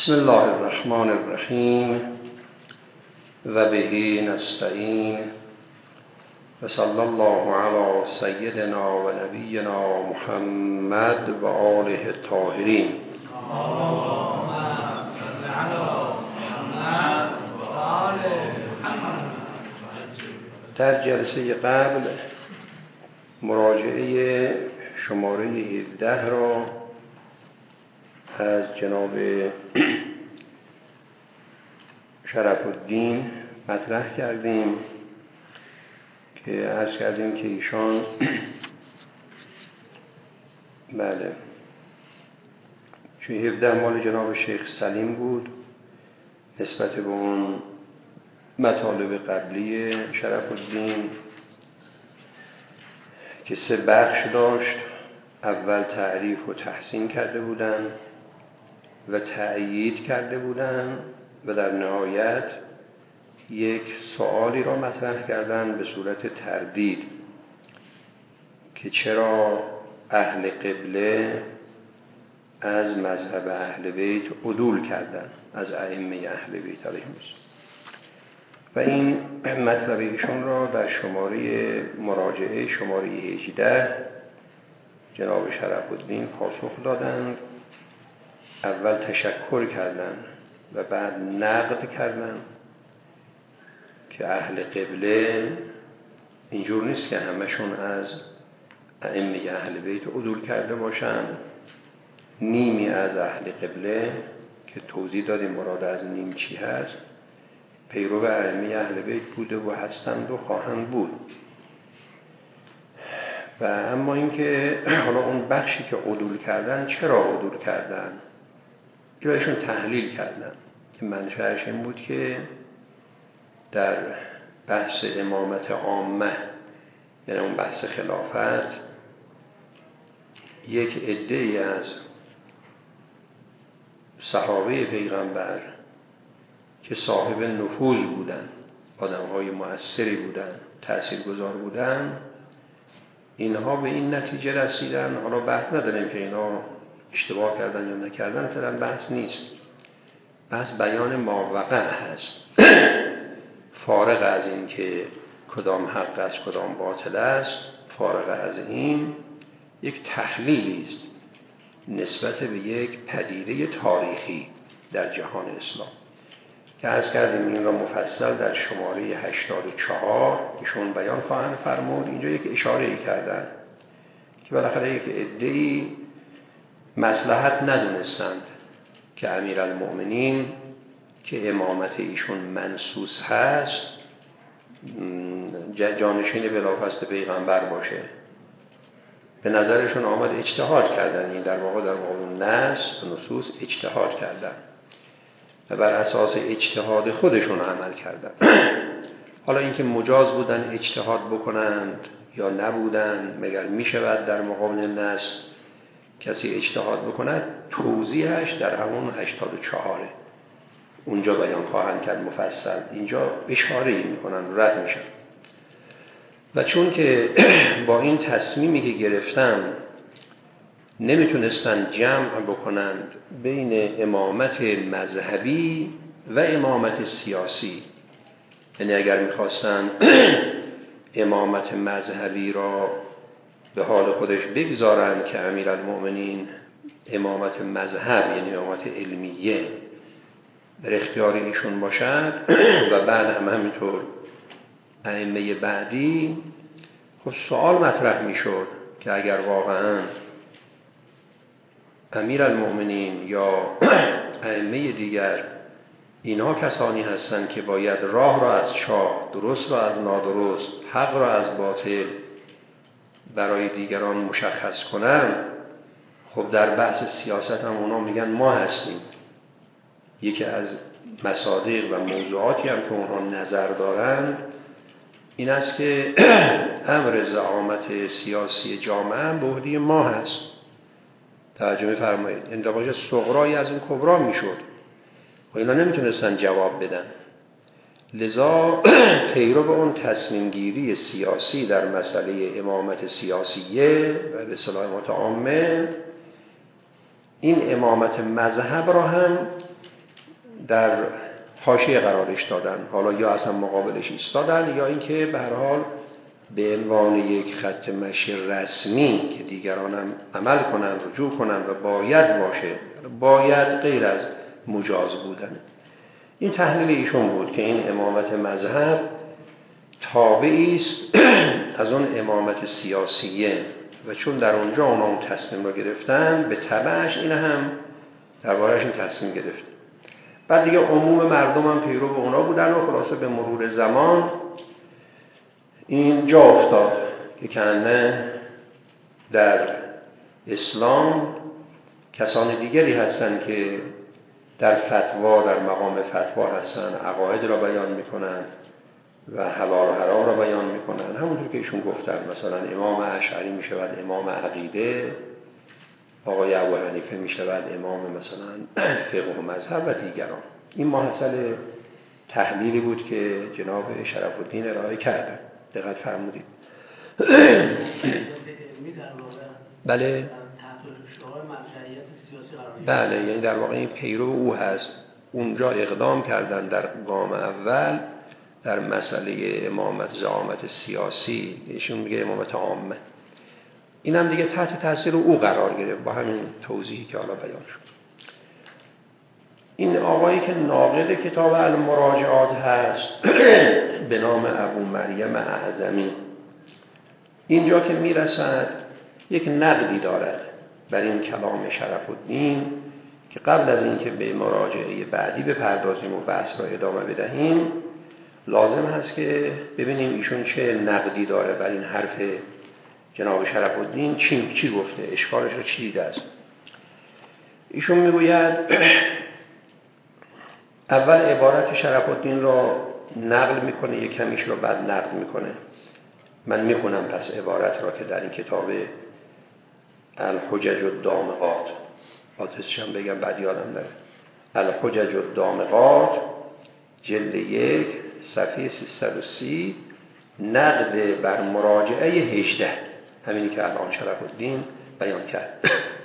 بسم الله الرحمن الرحیم و به نستعین و صلی الله علی سیدنا و نبینا محمد و آله الطاهرین. در جلسه قبل مراجعه شماره 17 را از جناب شرف الدین مطرح کردیم که عرض کردیم که ایشان بله 17 مال جناب شیخ سلیم بود نسبت به اون مطالب قبلی شرف الدین که 3 بخش داشت. اول تعریف و تحسین کرده بودند و تأیید کرده بودند و در نهایت یک سوالی را مطرح کردند به صورت تردید که چرا اهل قبله از مذهب اهل بیت عدول کردند، از ائمه اهل بیت علیهم السلام. و این مطلب ایشون را در شماره مراجعه شماره 18 جناب شرف الدین پاسخ دادند. اول تشکر کردند و بعد نقد کردند که اهل قبله اینجور نیست که همشون از ائمه اهل بیت عدول کرده باشند. نیمی از اهل قبله که توضیح دادیم مراد از نیم چی هست، پیرو ائمه اهل بیت بوده و هستند و خواهند بود. و اما اینکه حالا اون بخشی که عدول کردن چرا عدول کردن، جایشون تحلیل کردن که منشأش این بود که در بحث امامت عامه، یعنی اون بحث خلافت، یک عده‌ای از صحابه پیغمبر که صاحب نفوذ بودن، آدم‌های مؤثری بودن، تاثیرگذار بودن، اینها به این نتیجه رسیدن. حالا بحث نداریم که اینا اشتباه کردن یا نکردن، مثلا بحث نیست، بحث بیان ماوقع هست. فارغ از این که کدام حق است کدام باطل است، فارغ از این یک تحلیلی است نسبت به یک پدیده تاریخی در جهان اسلام که عرض کردیم این را مفصل در شماره 84 ایشون بیان خواهند فرمود. اینجا یک اشاره‌ای کردن که بالاخره یک عده‌ای مصلحت ندونستند که امیرالمؤمنین که امامت ایشون منسوس هست جانشین بلافاصله پیغمبر باشه. به نظرشون آمد اجتهاد کردن، این در واقع در مقابل نص نصوص اجتهاد کردن و بر اساس اجتهاد خودشون عمل کردن. حالا اینکه مجاز بودن اجتهاد بکنند یا نبودن، مگر میشود در مقابل نص کسی اجتهاد بکند، توضیحش در همون 84 اونجا بیان خواهند کرد مفصل. اینجا اشاره‌ای میکنن رد میشن. و چون که با این تصمیمی که گرفتن نمیتونستن جمع بکنند بین امامت مذهبی و امامت سیاسی، یعنی اگر میخواستن امامت مذهبی را به حال خودش بگذارن که امیرالمؤمنین امامت مذهب یعنی امامت علمیه در اختیار ایشون باشد و بعد هم همینطور ائمه بعدی، خب سوال مطرح میشد که اگر واقعا امیرالمؤمنین یا ائمه دیگر اینها کسانی هستند که باید راه را از چاه، درست را از نادرست، حق را از باطل برای دیگران مشخص کنند، خب در بحث سیاست هم اونا میگن ما هستیم. یکی از مصادیق و موضوعاتی هم که اونها نظر دارند این است که امر زعامت سیاسی جامعه به عهده ما هست. توجه می‌فرمایید، اندقاج صغرایی از این کبرا میشد و اینا نمیتونستن جواب بدن. لذا پیرو به اون تصمیم گیری سیاسی در مسئله امامت سیاسیه و به اصطلاح امامت عامه، این امامت مذهب را هم در حاشیه قرارش دادن، حالا یا اصلا مقابلش ایستادن یا اینکه به هر حال به عنوان یک خط مشی رسمی که دیگران هم عمل کنن، رجوع کنن و باید باشه، باید غیر از مجاز بودن. این تحلیل ایشون بود که این امامت مذهب تابعی است از اون امامت سیاسیه و چون در اونجا اونا اون تصمیم رو گرفتن، به تبعش این هم درباره‌اش این تصمیم گرفت. بعد دیگه عموم مردم هم پیرو اونا بودن و خلاصه به مرور زمان این جا افتاد که کنه در اسلام کسان دیگری هستن که در فتوا، در مقام فتوا هستن، عقاید را بیان میکنن و حلال و حرام را بیان میکنن. همونطور که ایشون گفتن مثلا امام اشعری میشود امام عقیده، آقای ابو حنیفه میشود امام مثلا فقه و مذهب و دیگران. این محصل تحلیلی بود که جناب شرف الدین ارائه کردن. دقت فرمودید. بله بله، یعنی در واقع این پیرو او هست. اونجا اقدام کردن در گام اول در مسئله امامت، زعامت سیاسی، ایشون میگه امامت عامه. این هم دیگه تحت تاثیر او قرار گرفت با همین توضیحی که حالا بیان شد. این آقایی که ناقد کتاب المراجعات هست به نام ابو مریم اعظمی، اینجا که میرسد یک نقدی دارد بر این کلام شرف الدین که قبل از اینکه به مراجعه بعدی بپردازیم و بحث را ادامه بدهیم لازم هست که ببینیم ایشون چه نقدی داره بر این حرف جناب شرف الدین، چی گفته، اشکالش رو چی دیده است. ایشون میگوید اول عبارت شرف الدین را نقل میکنه، یک کمیش رو بعد نقل میکنه. من میخونم پس عبارت را که در این کتاب الحجج الدامغات، آدرسش هم بگم بعد یادم نره، الحجج الدامغات جلد 1 صفحه 330 نقد بر مراجعه 18، همینی که الان شرف الدین بیان کرد.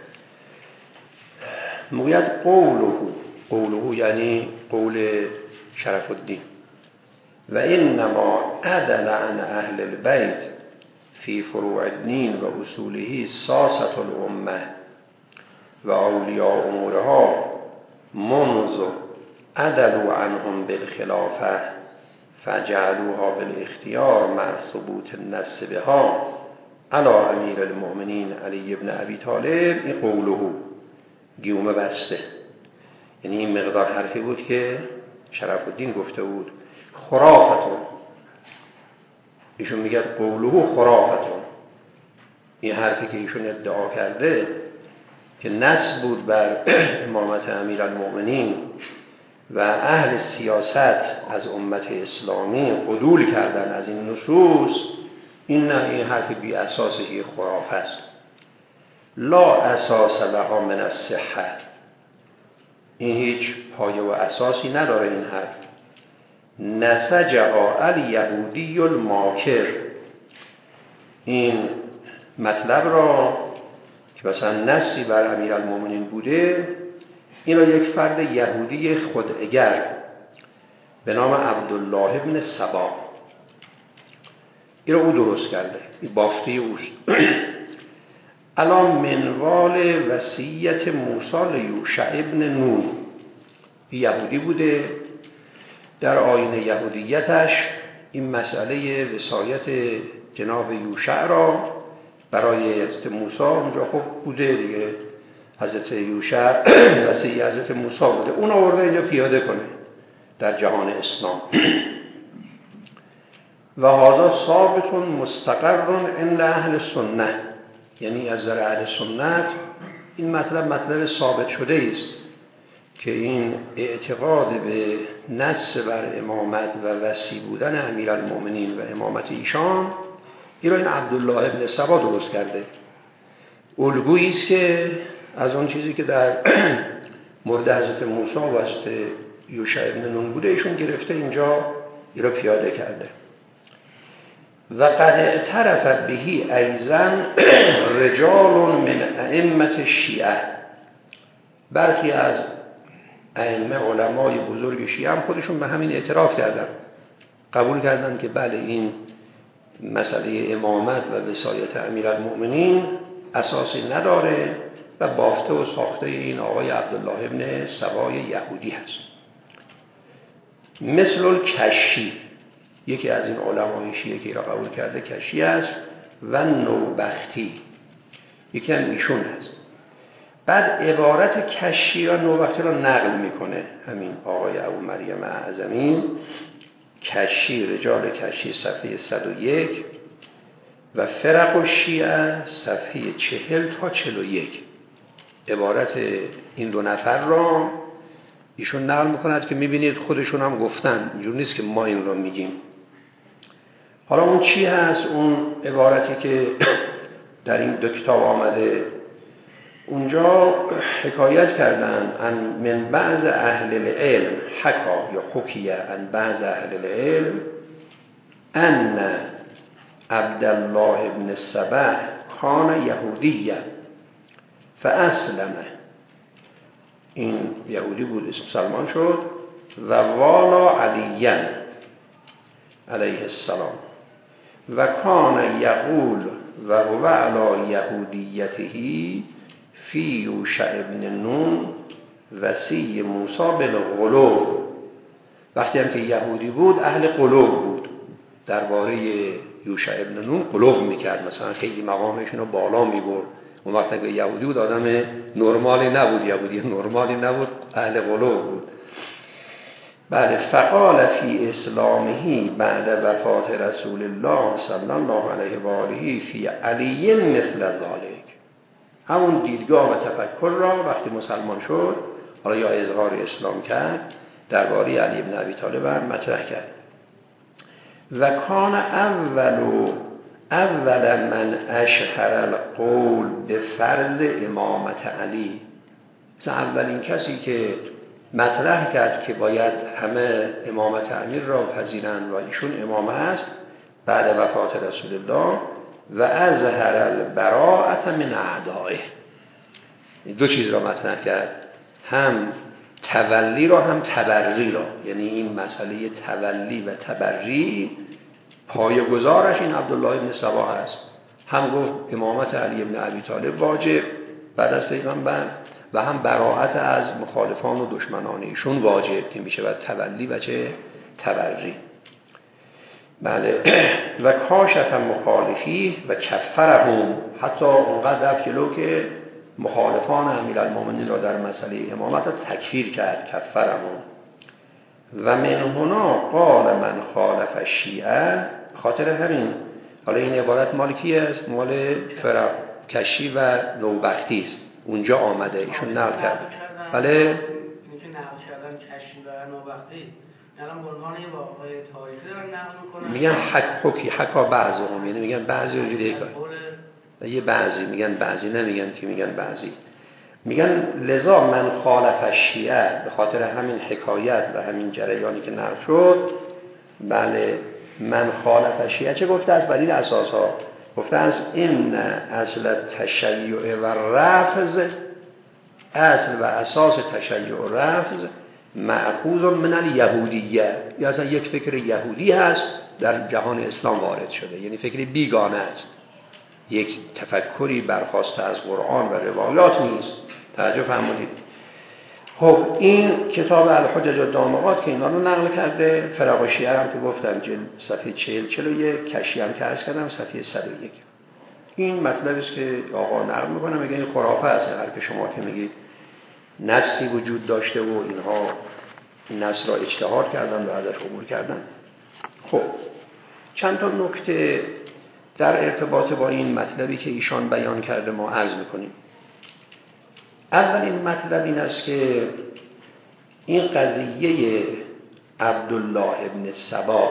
میگوید قوله یعنی قول شرف الدین و انما عدل عن اهل البیت فی فروع الدین و اصوله ساسة الامه و اولیاء امورها منذ عدلوا عنهم بالخلافه فجعلوها بالاختیار مع ثبوت النص بها علی امیر المؤمنین علی ابن ابی طالب. این قوله گیومه بسته، یعنی این مقدار حرفی بود که شرف الدین گفته بود. خرافتون، ایشون میگه قوله خرافتون، این حرفی که ایشون ادعا کرده که نص بود بر امامت امیرالمؤمنین و اهل سیاست از امت اسلامی قبول کردن از این نصوص، این حرف بی اساسه، خرافه است. لا اساس لها من الصحه، این هیچ پایه و اساسی نداره این حرف. نسجها الیهودی الماکر، این مطلب را که مثلا نصی بر امیرالمومنین بوده، این را یک فرد یهودی خوداگر به نام عبدالله ابن سبا، این را او درست کرده، این بافته اوست. الان منوال وصیت موسی لیوشع ابن نون، یهودی بوده، در آیین یهودیتش این مسئله وصایت جناب یوشع را برای حضرت موسی اونجا خب بوده دیگه، حضرت یوشع وصی حضرت موسی بوده، اون آورده اینجا پیاده کنه در جهان اسلام. و هذا ثابت مستقر عند اهل سنت، یعنی از نظر اهل سنت این مطلب ثابت شده است که این اعتقاد به نص بر امامت و وصی بودن امیرالمؤمنین و امامت ایشان، این را این عبدالله ابن سبا درست کرده. الگویی است که از اون چیزی که در مورد حضرت موسی و حضرت یوشع ابن نون بوده ایشون گرفته اینجا این را پیاده کرده. و قد اعترفت بهی ایضا رجال من ائمه الشیعه، برخی از ائمه علمای بزرگ شیعه هم خودشون به همین اعتراف کردن، قبول کردن که بله این مسئله امامت و وصایت امیرالمؤمنین اساسی نداره و بافته و ساخته این آقای عبدالله ابن سبای یهودی هست. مثل الکشی، یکی از این علمای شیعه که را قبول کرده کشی است، و نوبختی یکی هم ایشون هست. بعد عبارت کشی و نوبختی را نقل میکنه همین آقای ابو مریم اعظمی. کشی، رجال کشی صفحه 101 و فرق الشیعه صفحه 40 تا 41. عبارت این دو نفر را ایشون نقل میکند که میبینید خودشون هم گفتن، اینجور نیست که ما این را میگیم. حالا اون چی هست؟ اون عبارتی که در این دو کتاب آمده، اونجا حکایت کردن من بعض اهل العلم، حکا یا حکیه عن بعض اهل العلم ان عبدالله ابن سبع کان یهودیه فاسلمه. این یهودی بود، مسلمان شد. و والا علیاً علیه السلام و کان یقول و هو علی یهودیته فی یوشع ابن نون وصی موسی بالغلو. وقتی هم که یهودی بود اهل قلوب بود، درباره یوشع ابن نون قلوب میکرد، مثلا خیلی مقامشون رو بالا میبرد. اون وقت که یهودی بود آدم نرمالی نبود، یهودی نرمالی نبود، اهل قلوب بود. بله. فقال فی اسلامه بعد وفات رسول الله صلی الله علیه و آله فی علی مثل ذلک. همون دیدگاه و تفکر را وقتی مسلمان شد، حالا یا اظهار اسلام کرد، درباره علی بن ابی طالب مطرح کرد. و کان اول من اشهر القول به فرض امامت علی. اولین کسی که مطرح کرد که باید همه امامت امیر را پذیرند و ایشون امام است بعد وفات رسول الله. و اظهر البراءة من اعدائه. دو چیز را مطرح کرد، هم تولی را هم تبری را. یعنی این مسئله تولی و تبری پایه‌گذارش این عبدالله ابن سبا است. هم گفت امامت علی بن ابی طالب واجب بعد از پیغمبر و هم براءت از مخالفان و دشمنان ایشون واجب که میشه بعد تولی و چه تبری. بله. و کاشف مخالفی و کفرهم، حتی اونقدر رفت جلو که مخالفان امیرالمومنین را در مسئله امامت تکفیر کرد، کفرهم. و من هنا قال من خالف الشیعه. خاطر همین حالا این عبارت مال کی است؟ مال فرق کشی و نوبختی است. اونجا آمده، ایشون نقل کرده. بله. اینکه نقل کردن کشی و نوبختی الان به عنوان یه واقعه تاریخی دارن نقل میکنن. میگن حکا بعضهم، یعنی میگن بعضی اونجوری یه بعضی میگن بعضی، نمیگن که میگن بعضی. میگن لذا من خالف الشیعه، به خاطر همین حکایت و همین جریانی که نقل شد. بله. من خالف الشیعه چه گفته است؟ بر این اساس ها گفته است این اصل تشیع و رفض، اصل و اساس تشیع و رفض مأخوذ من الیهودیه. یا اصلا یک فکر یهودی هست در جهان اسلام وارد شده، یعنی فکری بیگانه است، یک تفکری برخواسته از قرآن و روایات نیست. توجه فرمودید. خب این کتاب الحجج الدامغات که اینا رو نقل کرده، فرق شیعه هم که گفتم صفحه 40-41، کشی هم که عرض کردم صفحه 101. این مطلبی است که آقا نقل میکنه، میگه این خرافه است. هر که شما که میگید نصی وجود داشته و اینها نص را اجتهاد کردن و ازش عبور کردن. خب چند تا نکته در ارتباط با این مطلبی که ایشان بیان کرده ما عرض میکنیم. اولین مطلب این است که این قضیه عبدالله ابن سبا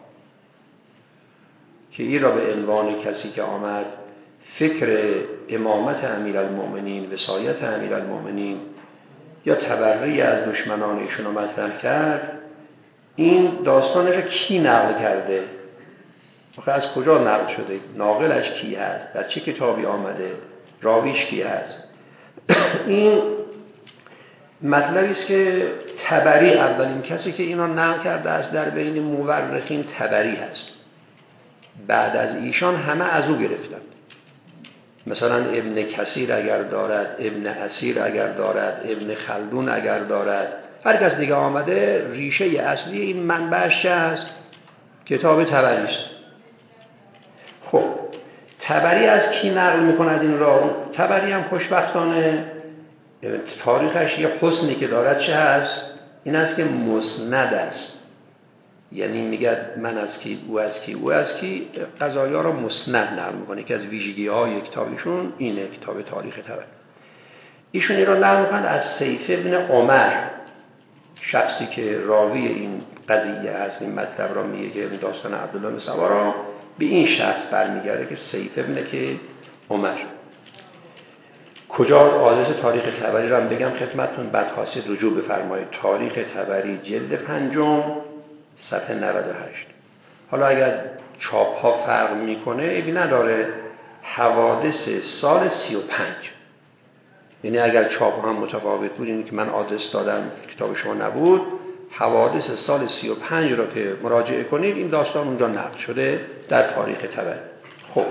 که این را به عنوان کسی که آمد فکر امامت امیرالمؤمنین، وصایت امیرالمؤمنین یا تبری از دشمنان ایشون رو مطرح کرد، این داستانش رو کی نقل کرده؟ آخه از کجا نقل شده؟ ناقلش کی هست؟ در چه کتابی آمده؟ راویش کی هست؟ این مطلبی است که طبری اولین کسی که اینا نقل کرده است در بین مورخین طبری هست. بعد از ایشان همه از او گرفتند. مثلا ابن کثیر اگر دارد، ابن اسیر اگر دارد، ابن خلدون اگر دارد، هر کس دیگه آمده ریشه اصلی این منبعش چه است؟ کتاب طبری است. خب طبری از کی نقل میکند این را؟ طبری هم خوشبختانه تاریخش یه حسنی که دارد چه هست؟ این است که مسند است. یعنی میگه من از کی، او از کی، او از کی، قضایا را مسند نقل میکنه که از ویژگی های کتابشون اینه، کتاب تاریخ طبری. ایشون این را نقل میکنند از سیف ابن عمر، شخصی که راوی این قضیه هست، این مطلب را میگه که داستان عبدالله بن سوارا به این شخص برمیگرده که سیف ابن که عمر. کجا آدرس تاریخ طبری را هم بگم خدمتتون، بعد خواستید رجوع بفرمایید. تاریخ طبری جلد 5 صفحه 98. حالا اگر چاپ ها فرق میکنه ایبی نداره، حوادث سال 35. یعنی اگر چاپ هم متفاوت بود، این که من آدرس دادم کتاب شما نبود، حوادث سال 35 را که مراجعه کنید این داستان اونجا نقل شده در تاریخ طبری. خب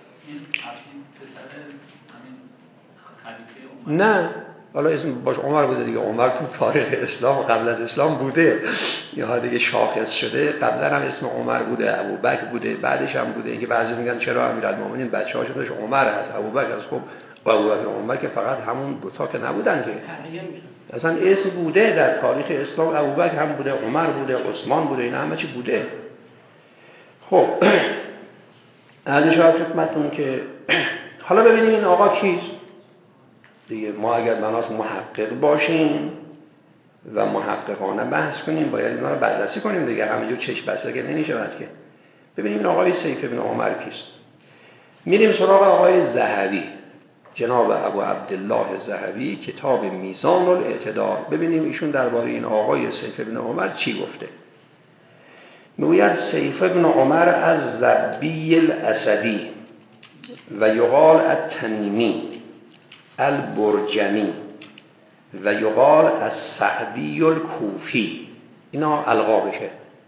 نه، حالا اسم باش عمر بوده دیگه، عمر تو تاریخ اسلام قبل از اسلام بوده، یا دیگه شاخص شده. قبلا هم اسم عمر بوده، ابوبکر بوده، بعدش هم بوده. اینکه بعضی میگن چرا امیرالمومنین بچه‌هاش خودش عمر هست، ابوبکر هست. خب ابوبکر عمر که فقط همون دو تا که نبودن که، اصلا اسم بوده در تاریخ اسلام. ابوبکر هم بوده، عمر بوده، عثمان بوده، اینا همه چی بوده. خب از خدمتتون که حالا ببینیم این آقا کیست دیگه. ما اگر بناس محقق باشیم و محققانه بحث کنیم باید اینا رو بررسی کنیم دیگه، همینجور چشم بسته که نمیشود که. ببینیم این آقای سیف ابن عمر کیست. میریم سراغ آقای ذهبی، جناب ابو عبدالله ذهبی، کتاب میزان الاعتدال. ببینیم ایشون درباره این آقای سیف ابن عمر چی گفته. میگوید سیف ابن عمر از ضبی الاسدی و یقال التمیمی البرجمی و یقال از سعدی الکوفی، اینا القابشه.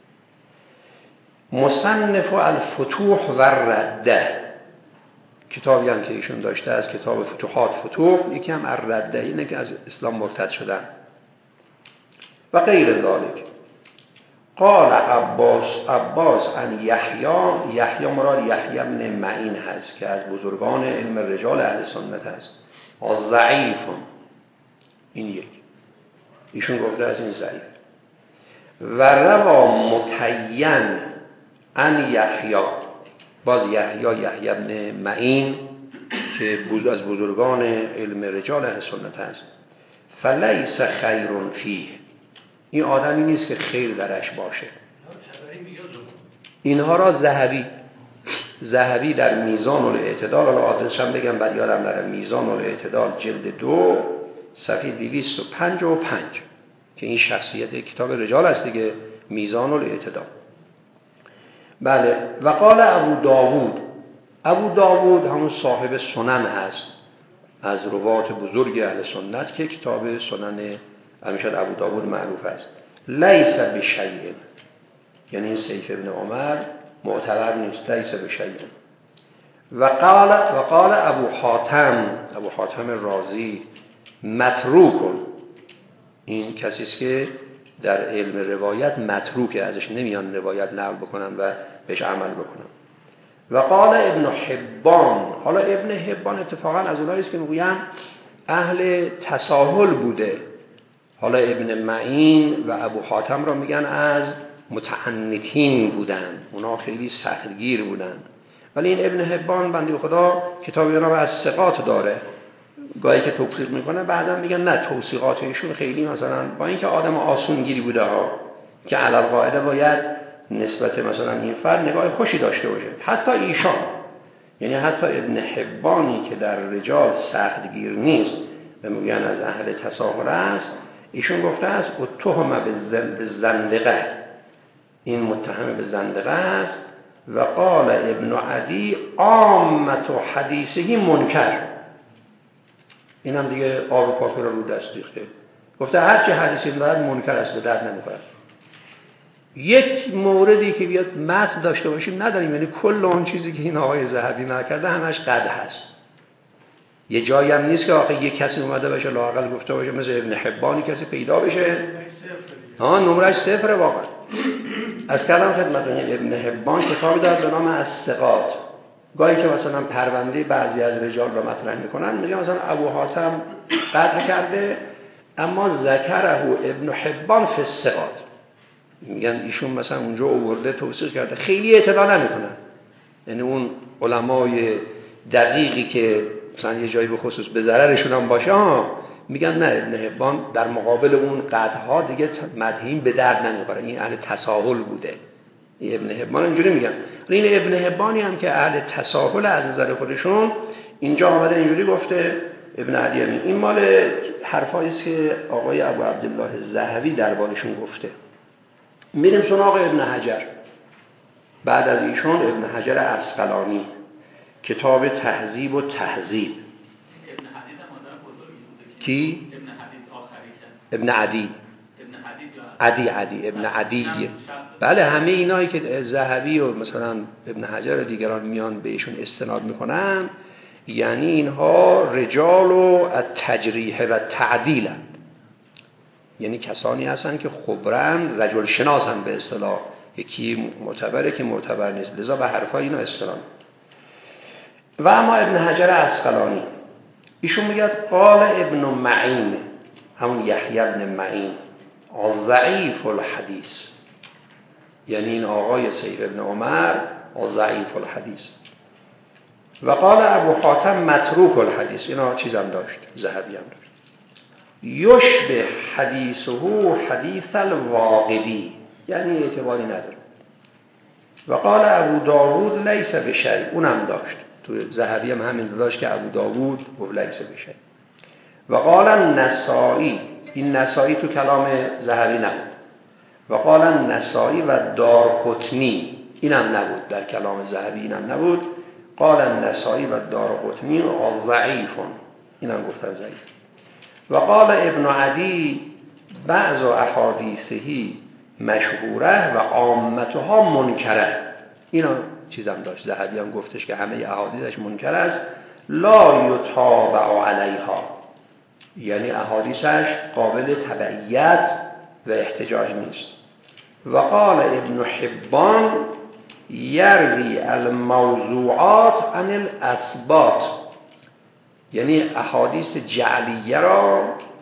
مصنف الفتوح و رده، کتابی هم که ایشون داشته از کتاب فتوحات فتوح، یکی هم الرده، اینه که از اسلام مرتد شدن و غیر ذالک. قال عباس عن یحیی مراد یحیی بن معین هست که از بزرگان علم رجال اهل سنت هست. ضعیف، این یک، ایشون گفته از این ضعیف. و روا متین عن یحیی، باز یحیی بن معین که از بزرگان علم رجال اهل سنت هست. فلیس خیر فیه، این آدمی نیست که خیر درش باشه. اینها را ذهبی در میزان الاعتدال، حالا آدرسش هم بگم بعد یادم نره، میزان الاعتدال جلد 2 صفحه 255 که این شخصیت کتاب رجال است دیگه، میزان الاعتدال. بله. و قال ابو داوود همون صاحب سنن هست، از روات بزرگ اهل سنت که کتاب سنن همیشه ابو داوود معروف است. لیس بشیء، یعنی این سیف ابن عمر معتبر نیست، لیس بشیء. و قال ابو حاتم رازی متروکن، این کسی است که در علم روایت متروکه، ازش نمیان روایت نقل بکنن و بهش عمل بکنن. و قال ابن حبان، حالا ابن حبان اتفاقا از اونایی است که میگویند اهل تساهل بوده. حالا ابن معین و ابو حاتم را میگن از متعنتین بودن، اونا خیلی سختگیر بودن. ولی این ابن حبان بنده خدا کتابی را از ثقات داره، گاهی که توصیق میکنه بعدا میگن نه توصیقات ایشون خیلی مثلا با اینکه آدم آسونگیری بوده ها، که علی القاعده باید نسبت مثلا این فرد نگاه خوشی داشته باشه. حتی ایشان، یعنی حتی ابن حبانی که در رجال سختگیر نیست و میگن از اهل تساهل است، ایشون گفته است اتهم به زندقه، این متهم به زندقه است. و قال ابن عدی عامت حدیثه منکر، این هم دیگه آب کافر رو دست ریخته. گفته هر چه حدیثی دارد منکر است، به درد نمیخوره. یک موردی که بیاد متن داشته باشیم نداریم، یعنی کل اون چیزی که این آقای ذهبی نکرده همش قد هست. یه جایی هم نیست که آخه یک کسی اومده باشه لااقل گفته باشه مثل ابن حبانی کسی پیدا بشه نمرش صفر. واقعا از کلام خدمتتون ابن حبان کتابی داره به نام الثقات. گاهی که مثلا پرونده بعضی از رجال رو مطرح میکنن میگن مثلا ابو حاتم قطع کرده اما ذکره ابن حبان فی الثقات، میگن ایشون مثلا اونجا آورده توصیف کرده، خیلی اطلاع نمیکنن. یعنی اون علمای دقیقی که مثلا یه جایی به خصوص به ضررشون هم باشه میگن نه ابن حبان در مقابل اون قدها دیگه مدهین به درد نمیخوره، این اهل تساهل بوده. این ابن حبان اینجوری میگن. این ابن حبانی هم که اهل تساهل از نظر خودشون اینجا آمده اینجوری گفته ابن عدی. این مال حرفایی است که آقای ابو عبدالله ذهبی دربارشون گفته. میریم سراغ ابن حجر. بعد از ایشون ابن حجر عسقلانی، کتاب تهذیب و تهذیب. ابن حدید هم آدم بزرگی بوده. کی؟ ابن حدید آخری شد. ابن عدی. ابن عدی. بله همه اینایی که ذهبی و مثلا ابن حجر و دیگران میان بهشون استناد میکنن یعنی اینها رجال و التجریح و تعدیل، یعنی کسانی هستن که خبرن، رجل شناسن به اصطلاح، یکی معتبره که معتبر نیست، لذا به حرفای اینا استناد. و اما ابن حجر عسقلانی ایشون میگه قال ابن معین، همون یحیی ابن معین، ضعیف الحدیث، یعنی این آقای سیف ابن عمر ضعیف الحدیث. و قال ابو حاتم متروک الحدیث، اینا چیزم داشت، ذهبی هم داشت. یشبه حدیثه حدیث الواقدی، یعنی اعتباری نداره. و قال ابو داوود لیس بشیء، اونم داشت، تو ذهبی هم همین داشت که ابو داوود گفت لیس بشیء. و قال النسائی، این نسائی تو کلام ذهبی نبود. و قال النسائی و دارقطنی، اینم نبود در کلام ذهبی، اینم نبود. قال النسائی و دارقطنی ضعیف، اینم گفتن ضعیف. و قال ابن عدی بعض احادیثه مشهوره و عامتها منکره، اینا چیزم داشت. ذهبی هم گفتش که همه احادیثش منکر است، لا یتابع علیها، یعنی احادیثش قابل تبعیت و احتجاج نیست. و قال ابن حبان یروی الموضوعات عن الاثبات، یعنی احادیث جعلیه را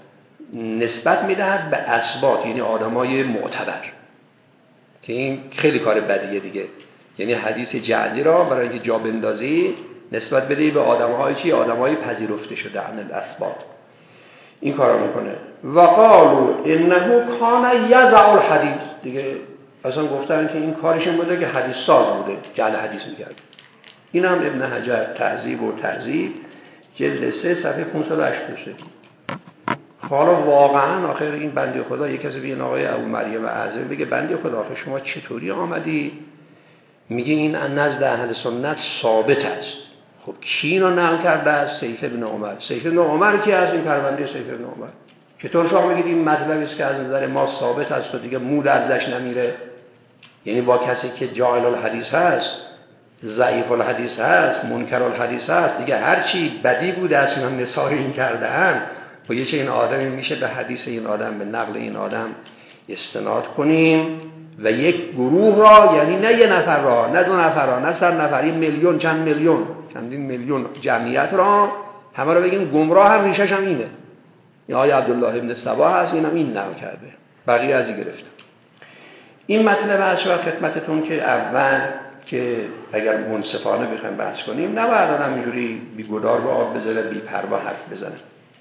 نسبت میدهد به اثبات، یعنی آدمای معتبر، که این خیلی کار بدیه دیگه. یعنی حدیث جعلی را برای اینکه جا بندازی نسبت بدهی به آدم‌های چی؟ آدم‌های پذیرفته شده عن الاثبات، این کارو میکنه. و قالوا انه کان یضع الحدیث، دیگه اصلا گفتن که این کارش این بوده که حدیث ساز بوده، جعل حدیث میکرد. این هم ابن حجر تهذیب و تهذیب جلد 3 صفحه 583. حالا واقعا آخر این بنده خدا یک کسی بیان آقای ابو مریم اعظم بگه بنده خدا آخر شما چطوری آمدی میگه این نزد اهل سنت ثابت است. خب کی اینو نقل کرده است؟ سیف ابن عمر. سیف ابن عمر کی از این پرونده سیف ابن عمر؟ چطور شما میگید این مطلبی است که از نظر ما ثابت است و دیگه مو درزش نمیره؟ یعنی با کسی که جاهل الحدیث هست، ضعیف الحدیث هست، منکر الحدیث هست، دیگه هر چی بدی بوده است اینا نثار این کرده ان، و یه چه این آدمی میشه به حدیث این آدم، به نقل این آدم استناد کنیم و یک گروه را، یعنی نه یه نفر را، نه دو نفر را، نه 100 نفر، این میلیون، چندین میلیون جمعیت را همه را بگیم گمراه، هم ریشش هم اینه. این آقای عبدالله ابن صبا هست، اینم این نقل کرده، بقیه از این گرفته. این مطلب اشرا خدمتتون که اول که اگر منصفانه بخوایم بحث کنیم نباید آدم اینجوری بی‌گدار به آب بذاره، بی پروا حرف بزنه.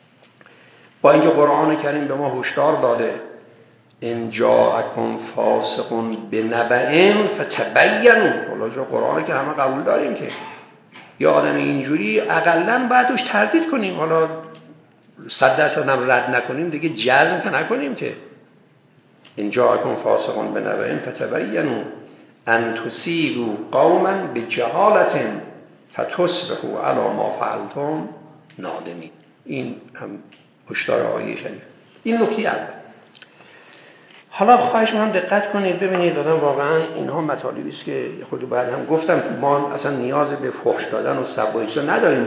با اینکه قرآن کریم به ما هشدار داده ان جاءکم فاسق بنبأ فتبینوا، حالا قرآن که همه قبول داریم که یه آدم اینجوری اقلن باید توش تردید کنیم، حالا 100% هم رد نکنیم دیگه، جزم که نکنیم که ان جاءکم فاسق بنبأ فتبینوا ان تصیبوا قوما بجهالة فتصبحوا علی ما فعلتم نادمین. این هم هشدار آیه شریف. این نکته اول. حالا خواهش می‌کنم دقت کنید ببینید دادم واقعا اینها مطالبی است که خود بعد هم گفتم ما اصلا نیاز به فحش دادن و سب و ایجاد نداریم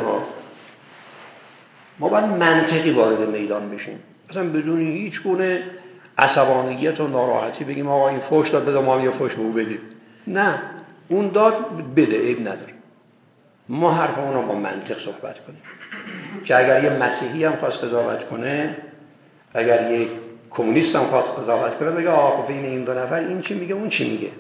ما باید منطقی وارد میدان بشیم، اصلا بدون هیچ گونه عصبانیت و ناراحتی بگیم آقا این فحش داد بذار ما هم یه فحش به او بدیم. نه، اون داد بده، عیب نداره. ما حرفمون رو با منطق صحبت کنیم که اگر یه مسیحی هم خواست قضاوت کنه، اگر یک کمونیست هم خواست قضاوت کنه، بگه آقا بین این دو نفر این چی میگه اون چی میگه.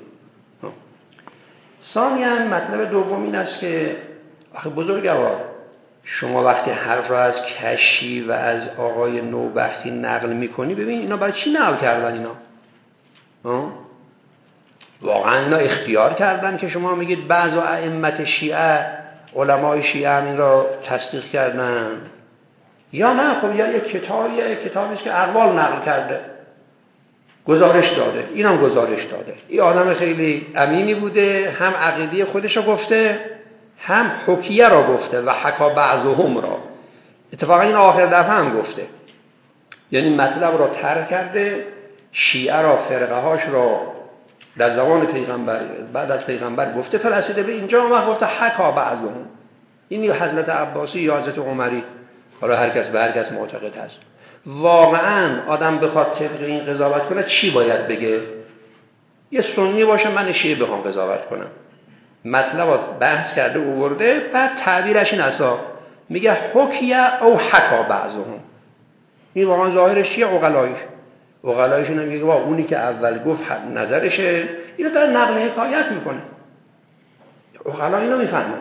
ثانیاً مطلب دوم این است که آخه بزرگوار شما وقتی حرف را از کشی و از آقای نوبختی نقل میکنی، ببین اینا برای چی نقل کردن اینا؟ واقعا اینا اختیار کردن که شما میگید بعض ائمه شیعه، علمای شیعه هم این را تصدیق کردن، یا نه؟ خب یا یک کتابی است که اقوال نقل کرده، گزارش داده، اینم گزارش داده. این آدم خیلی امینی بوده، هم عقیده خودش رو گفته، هم حکیه را گفته و حکا بعضهم را. اتفاقا این آخر دفعه هم گفته، یعنی مطلب را طرح کرده، شیعه را، فرقه هاش را در زمان پیغمبر، بعد از پیغمبر گفته، فرسیده به اینجا و گفته حکا بعضهم. این حضرت عباسی یا حضرت عمری، حالا هر کس به هر کس معتقد هست. واقعا آدم بخواد طبق این قضاوت کنه چی باید بگه؟ یه سنی باشه من شیعه بخوام قضاوت کنم، مطلب بحث کرده آورده، بعد تعبیرش این اصلا میگه حکیه او حکا بعضهم. این واقعا ظاهرش چیه؟ عقلایش نمیگه وا اونی که اول گفت نظرشه، اینو داره نقل حکایت میکنه، عقلا اینو میفهمن.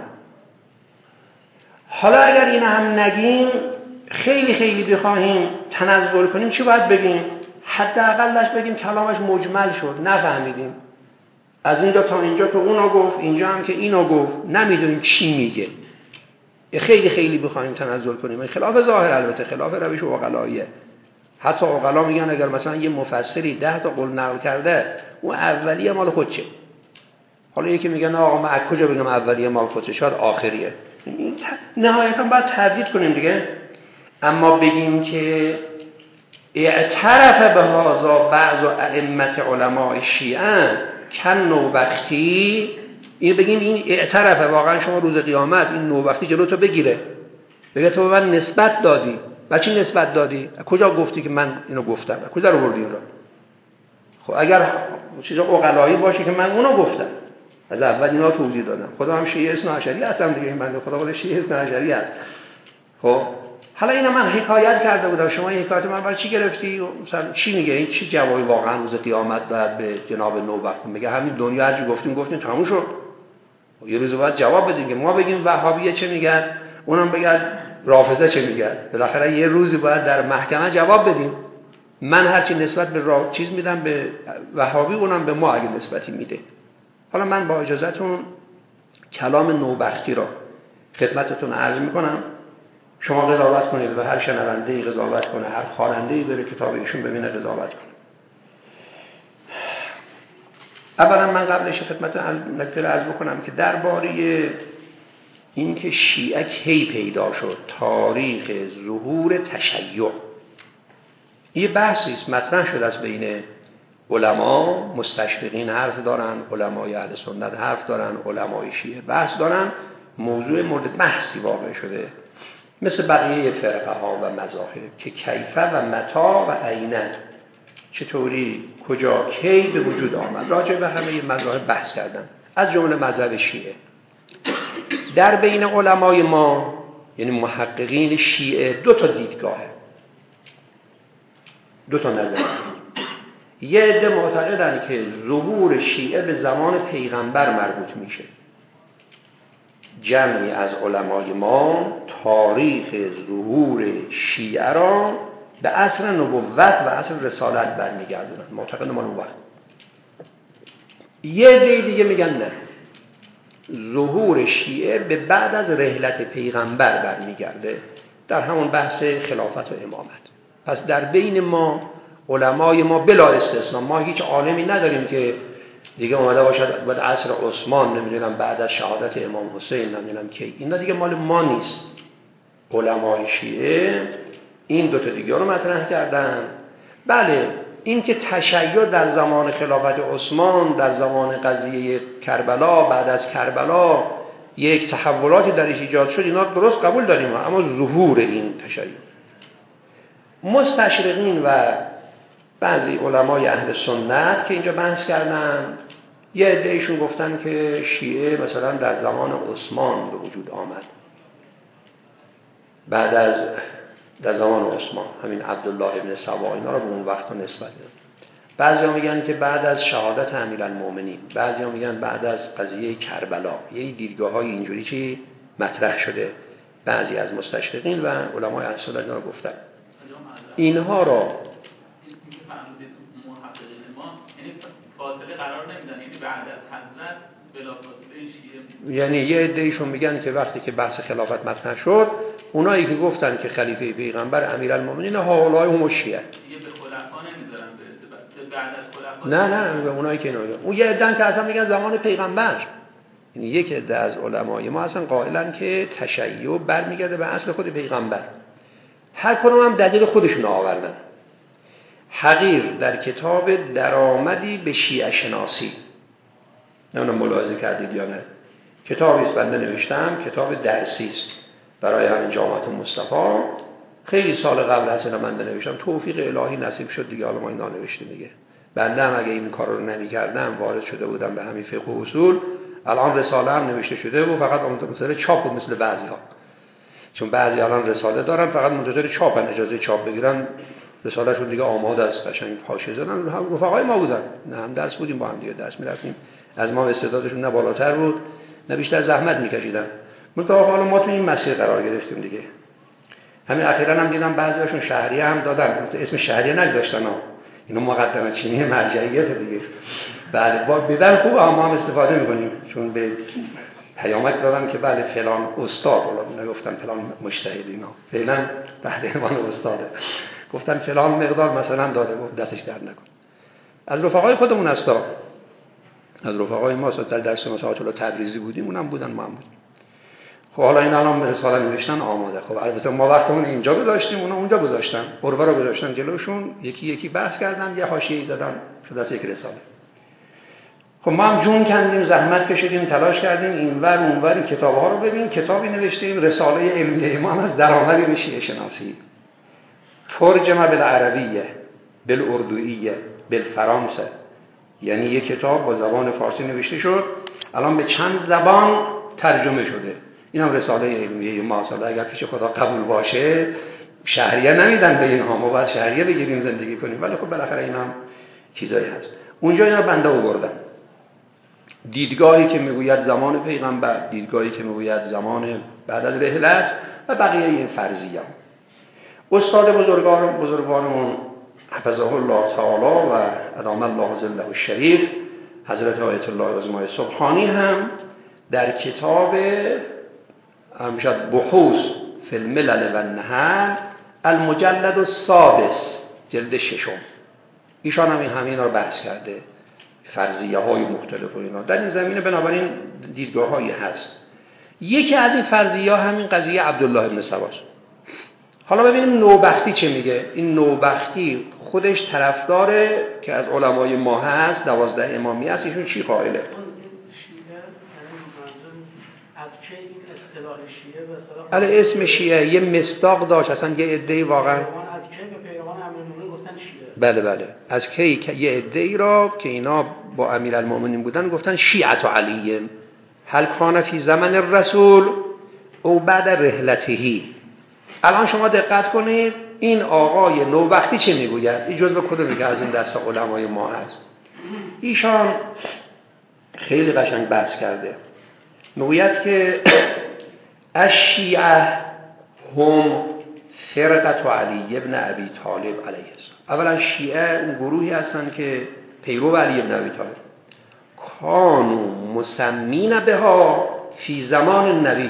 حالا اگر این هم نگیم، خیلی خیلی بخواهیم تنزل کنیم، چی باید بگیم؟ حداقلش بگیم کلامش مجمل شد، نفهمیدیم، از اینجا تا اینجا که اونو گفت، اینجا هم که اینو گفت، نمیدونیم چی میگه. خیلی خیلی بخواهیم تنزل کنیم، خلاف ظاهر، البته خلاف روش عقلاییه. حتی عقلا میگن اگر مثلا یه مفسری 10 تا قول نقل کرده، اون اولیه مال خودشه. حالا یکی میگن آقا من از کجا بگم اولیه مال خودشه؟ شاید آخریه. نهایتا باید تردید کنیم دیگه. اما بگیم که اعترف به هذا بعض ائمه علماء شیعه کن نوبختی، این بگیم این اعترافه، واقعا شما روز قیامت این نوبختی جلو تو بگیره، بگه تو به من نسبت دادی. و چی نسبت دادی؟ کجا گفتی که من اینو گفتم؟ کجا رو بردی این رو؟ خب اگر چیز عقلایی باشه که من اونو گفتم، از اول اینا توضیح دادم، خدا هم شیعه اثنا عشری هستم دیگه، من خدا خود شیعه اثنا عشری هست. خب حالا اینا من حکایت کرده بودم، شما این حکایت من برای چی گرفتی؟ مثلا چی میگه؟ این چی جوابی واقعا روز قیامت بعد به جناب نوبخت میگه؟ همین دنیا هرچی گفتیم تموم شد. یه روز بعد جواب بدیم که ما بگیم وهابیه چه میگن، اونم بگن رافضه چه میگن. بالاخره یه روزی باید در محکمه جواب بدیم. من هرچی نسبت به چیز میدم به وهابی، اونم به ما اگه نسبتی میده. حالا من با اجازهتون کلام نوبختی را خدمتتون عرض میکنم، شما قضاوت کنید و هر شنونده‌ای قضاوت کنه، هر خواننده‌ای بره کتاب ایشون ببینه قضاوت کنه. اولا من قبلش خدمت نکته عرض بکنم که درباره این که شیعه کی پیدا شد، تاریخ ظهور تشیع، یه بحثی است مطرح شده است بین علما، مستشرقین حرف دارن، علمای اهل سنت حرف دارن، علمای شیعه بحث دارن، موضوع مورد بحثی واقع شده، مثل بقیه فرقه ها و مذاهب که کیفه و متا و عینت، چطوری، کجا، کی به وجود آمد. راجع به همه مذاهب بحث کردن، از جمله مذهب شیعه. در بین علمای ما، یعنی محققین شیعه، 2 تا دیدگاهه، 2 تا نظر. یه عده معتقدن که ظهور شیعه به زمان پیغمبر مربوط میشه. جمعی از علمای ما تاریخ ظهور شیعه را به عصر نبوت و عصر رسالت برمیگردونن، معتقد ما اون وقت. یه عده دیگه میگن نه، ظهور شیعه به بعد از رحلت پیغمبر برمیگرده، در همون بحث خلافت و امامت. پس در بین ما علمای ما بلا استثنا، ما هیچ عالمی نداریم که دیگه اومده باشد بعد عصر عثمان، نمیدونم بعد از شهادت امام حسین، نمیدونم کی، اینا دیگه مال ما نیست. علمای شیعه این 2 تا دیگه رو مطرح کردن بله، این که تشیع در زمان خلافت عثمان، در زمان قضیه کربلا، بعد از کربلا یک تحولاتی درش ایجاد شد، اینا درست قبول داریم، اما ظهور این تشیع مستشرقین و بعضی علمای اهل سنت که اینجا بحث کردن، یه عده‌ایشون گفتن که شیعه مثلا در زمان عثمان به وجود آمد، بعد از در زمان عثمان همین عبدالله ابن سبا اینا رو به اون وقت نسبت دادن. بعضیا میگن که بعد از شهادت امیرالمومنین، بعضیا میگن بعد از قضیه کربلا. یه دیدگاه‌های اینجوری چی مطرح شده. بعضی از مستشرقین و علمای اهل سنت اینا رو گفتن. اینها رو فاصله قرار نمیدن، یعنی بعد از حضرت بلافاصله شیعه، یعنی یه عده‌ایشون میگن که وقتی که بحث خلافت مطرح شد، اونایی که گفتن که خلیفه پیغمبر امیرالمومنین هؤلاء هم شیعه، دیگه به خلفا نمیذارن برسه، بعد از خلفا نه اونایی که نمیدونن، اون یه عده‌ان که اصلا میگن زمان پیغمبر. یعنی یک عده از علمای ما اصلا قائلن که تشیع برمیگرده به اصل خود پیغمبر. هر کدوم هم دلیل خودشون آوردن. حقیر در کتاب درآمدی به شیعه شناسی، نمیدونم ملاحظه کردید یا نه، کتابی است بنده نوشتم، کتاب درسی است برای همین جامعه مصطفی. خیلی سال قبل از اینا بنده نوشتم، توفیق الهی نصیب شد دیگه، حالا ما اینا نوشتیم دیگه. بنده هم اگه این کارا رو نمی‌کردم، وارد شده بودم به همین فقه و اصول، الان رساله هم نوشته شده و فقط منتظر چاپ بود مثل بعضی‌ها. چون بعضی الان رساله دارن فقط منتظر چاپن، اجازه چاپ بگیرن، رساله‌شون دیگه آماده است، قشنگ حاشیه زدن. هم رفقای ما بودن، نه هم درس بودیم با هم دیگه درس می‌رفتیم، از ما استعدادشون نه بالاتر بود نه بیشتر زحمت می‌کشیدن. منتها حالا ما تو این مسیر قرار گرفتیم دیگه. همین اخیراً هم دیدم بعضی‌هاشون شهریه هم دادن، اسم شهریه نگذاشتن ها، اینو مقدمه چینی مرجعیت دیگه. بله با بدن خوب ما هم استفاده می‌کنیم، چون به پیامک دادم که بله فلان استاد، ولی نگفتن فلان مجتهد، اینا فعلا تحت عنوان استاده، گفتن فلان مقدار مثلا داده، گفت دستش درد نکن. از رفقای خودمون هستا، از رفقای ما در درس مساعات الله تبریزی بودیم، اونم بودن، ما هم بودیم. خب حالا این الان رساله نوشتن آماده. خب البته ما وقتمون اینجا گذاشتیم، اونا اونجا گذاشتن، قربه رو گذاشتن جلوشون، یکی یکی بحث کردن، یه حاشیه‌ای دادن، شد یک رساله. خب ما هم جون کندیم، زحمت کشیدیم، تلاش کردیم، اینور اونور کتاب‌ها رو ببینیم، کتابی نوشتیم، رساله علمی ما از درآمدی به شیعه شناسی، ترجمه بالعربیه، بالاردویه، بالفرانسه. یعنی یک کتاب با زبان فارسی نوشته شد، الان به چند زبان ترجمه شده. اینم رساله علمیه ما. اگر پیش خدا قبول باشه شهریه نمیدن به اینها، ما باید شهریه بگیریم زندگی کنیم، ولی خب بالاخره این هم چیزایی هست. اونجا اینا بنده آوردن، دیدگاهی که میگوید زمان پیغمبر، دیدگاهی که میگوید زمان بعد از رحلت و بقیه این فرضیه. استاد بزرگوارمون حفظه الله تعالی و ادام الله ظله الشریف، حضرت آیت الله عظمای سبحانی هم در کتاب همشد بحوث فی الملل و النحل المجلد السادس جلد 6، ایشان هم همین رو بحث کرده، فرضیه های مختلف و اینا در این زمینه. بنابراین دیدگاه هایی هست. یکی از این فرضیه ها همین قضیه عبدالله ابن سباست. حالا ببینیم نوبختی چه میگه. این نوبختی خودش طرفداره که از علمای ما هست، 12 امامی هست، ایشون چی قائله؟ علی اسم شیعه یه مصداق داشت، اصلا یه عده‌ای واقعا بله از کی یه عده‌ای را که اینا با امیرالمومنین بودن گفتن شیعه علی، هل کان فی زمن الرسول او بعد رحلتهی. الان شما دقت کنید این آقای نوبختی چه میگوید؟ این جزء کدوم میگه از این دسته علمای ما هست؟ ایشان خیلی قشنگ بحث کرده، میگوید که الشیعه هم فرقه علی ابن ابی طالب علیه السلام. اولا شیعه اون گروهی هستن که پیرو علی ابن ابی طالب، کانوا مسمین بها فی زمان النبی.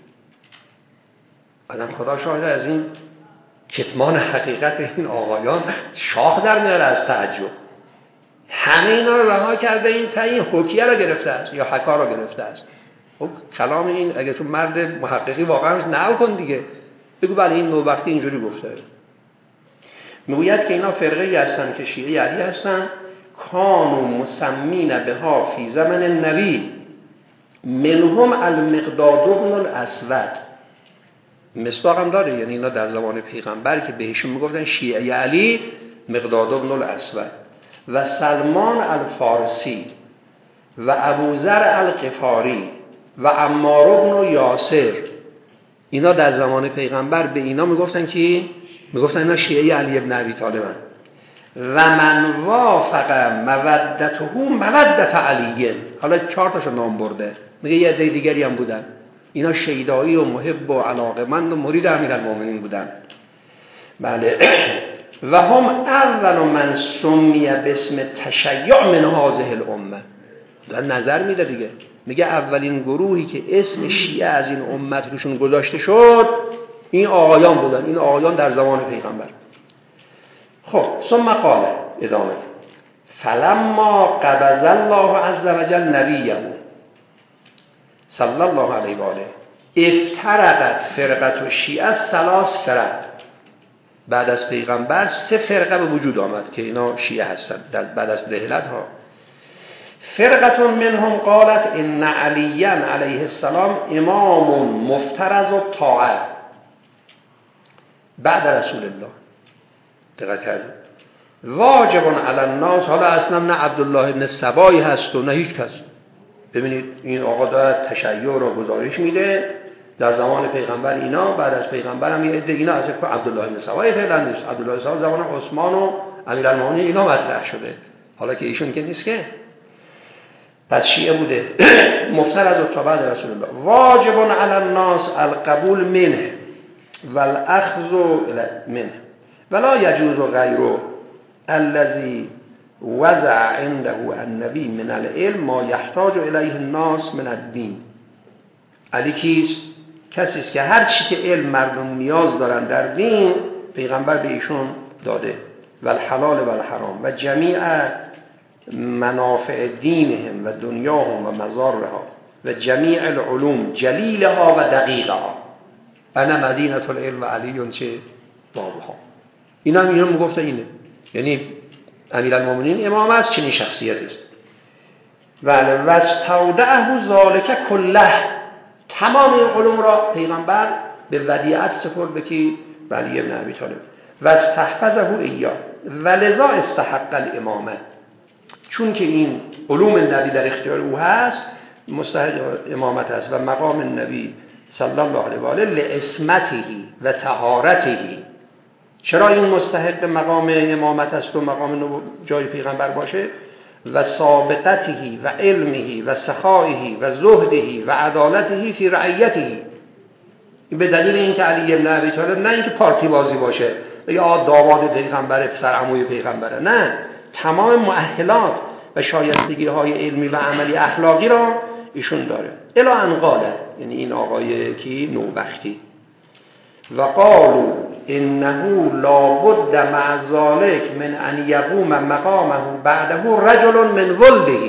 آدم خدا شاهد از این کتمان حقیقت این آقایان شاخ در میاره از تعجب. همه اینا رو رها کرده، این تعیین حکیه رو گرفته است یا حکا رو گرفته است. خب کلام این اگه تو مرد محققی واقعا نقل کن دیگه، بگو بله این نوبختی اینجوری گفته. میگوید که اینا فرقه هستن که شیعه علی هستن، کانوا مسمین بها فی زمن النبی، منهم المقداد بن الاسود. مصداق هم داره، یعنی اینا در زمان پیغمبر که بهشون میگفتن شیعه علی، مقداد بن الاسود و سلمان الفارسی و ابوذر الغفاری و عمار بن یاسر، اینا در زمان پیغمبر به اینا میگفتن که میگفتن اینا شیعه علی ابن ابی طالبن. و من وافق مودته مودت علی، حالا 4 تاشو نام برده، میگه یه عده دیگری هم بودن، اینا شیدایی و محب و علاقمند و مرید امیرالمومنین بودن. بله. و هم اول من سمی باسم تشیع من هذه الامه. در نظر میده دیگه، میگه اولین گروهی که اسم شیعه از این امت روشون گذاشته شد این آقایان بودن، این آقایان در زمان پیغمبر. خب ثم قال ادامه، فلما قبض الله عز وجل نبیه صلی الله علیه و آله افترقت فرقه الشیعه 3 فرق. بعد از پیغمبر 3 فرقه به وجود آمد که اینا شیعه هستند بعد از رحلت ها. فرقه منهم قالت ان علی علیه السلام امام مفترض الطاعه بعد رسول الله. دقت کردید؟ واجب علی الناس، حالا اصلا نه عبدالله بن سبایی هست و نه هیچ کس. ببینید این آقا داره تشیع رو گزارش میده در زمان پیغمبر، اینا بعد از پیغمبر هم یه عده اینا از عبدالله بن سبایی فعلا نیست، عبدالله بن سبایی زمان عثمان و امیرالمومنین اینا مطرح شده، حالا که ایشون که نیست که. پس شیعه بوده مفترض الطاعه بعد رسول الله. واجب علی الناس القبول منه والاخذ منه ولا یجوز غیره الذي وضع عنده النبی من العلم ما یحتاج الیه الناس من الدین. علی کیست؟ کسی است که هر چی که علم مردم نیاز دارن در دین پیغمبر به ایشون داده. و الحلال و الحرام و جمیع منافع دینهم و دنیاهم و مضارها و جمیع العلوم جلیلها و دقیقها. انا مدینه العلم و علی چه بابها. اینا هم میگفته اینه، یعنی امیرالمومنین امام است، چنین شخصیت است. ولی واستودعه ذالک کله، تمام علوم را پیغمبر به ودیعت سپرد به کی؟ علی بن ابی طالب. و استحفظه ایاه ولذا استحق الامامه، چون که این علوم نبی در اختیار او هست مستحق امامت است. و مقام النبی صلی الله علیه و آله لعصمته و طهارته. چرا این مستحق مقام امامت است و مقام جای پیغمبر باشه؟ و سابقته و علمه و سخائه و زهده و عدالته فی رعیته. به دلیل اینکه علی بن ابی طالب نه اینکه پارتی بازی باشه یا داماد پیغمبر پسر عموی پیغمبره، نه، تمام مؤهلات و شایستگی های علمی و عملی اخلاقی را ایشون داره. الا ان قاله، یعنی این آقای کی نوبختی، و قالوا انه لابد مع ذلك من ان يقوم مقامه بعده رجل من ولده.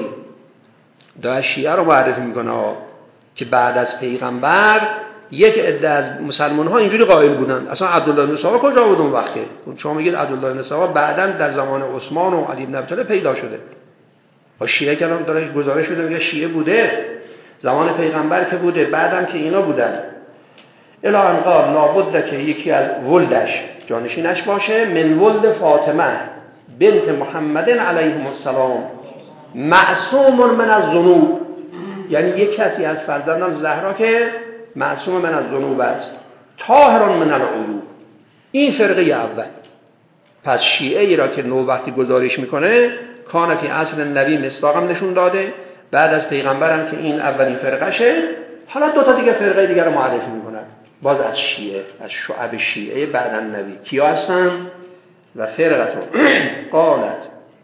دا شیعه رو معرفی میکنه که بعد از پیغمبر یک عده از مسلمان ها اینجوری قائل بودن. اصلا عبدالله بن سبا کجا بود اون وقته؟ شما میگید عبدالله بن سبا بعداً در زمان عثمان و علی بن ابی طالب پیدا شده. با شیعه کلام داره گزارش شده میگه شیعه بوده زمان پیغمبر که بوده، بعدم که اینا بودن. الا ان قال لابد که یکی از ولدش جانشینش باشه، من ولد فاطمه بنت محمد علیهم السلام معصوم من الذنوب، یعنی یک کسی از فرزندان زهرا که معصوم من از ذنوب است، طاهر من العیوب. این فرقه اول. پس شیعه ای را که نوبختی گزارش میکنه کان فی عصر نبی مصداقم نشون داده، بعد از پیغمبرم که این اولین فرقشه. حالا 2 تا دیگه فرقه دیگه رو معرفی میکنن باز از شیعه، از شعب شیعه بعد از نبی. کیا هستن؟ و فرقتون قالت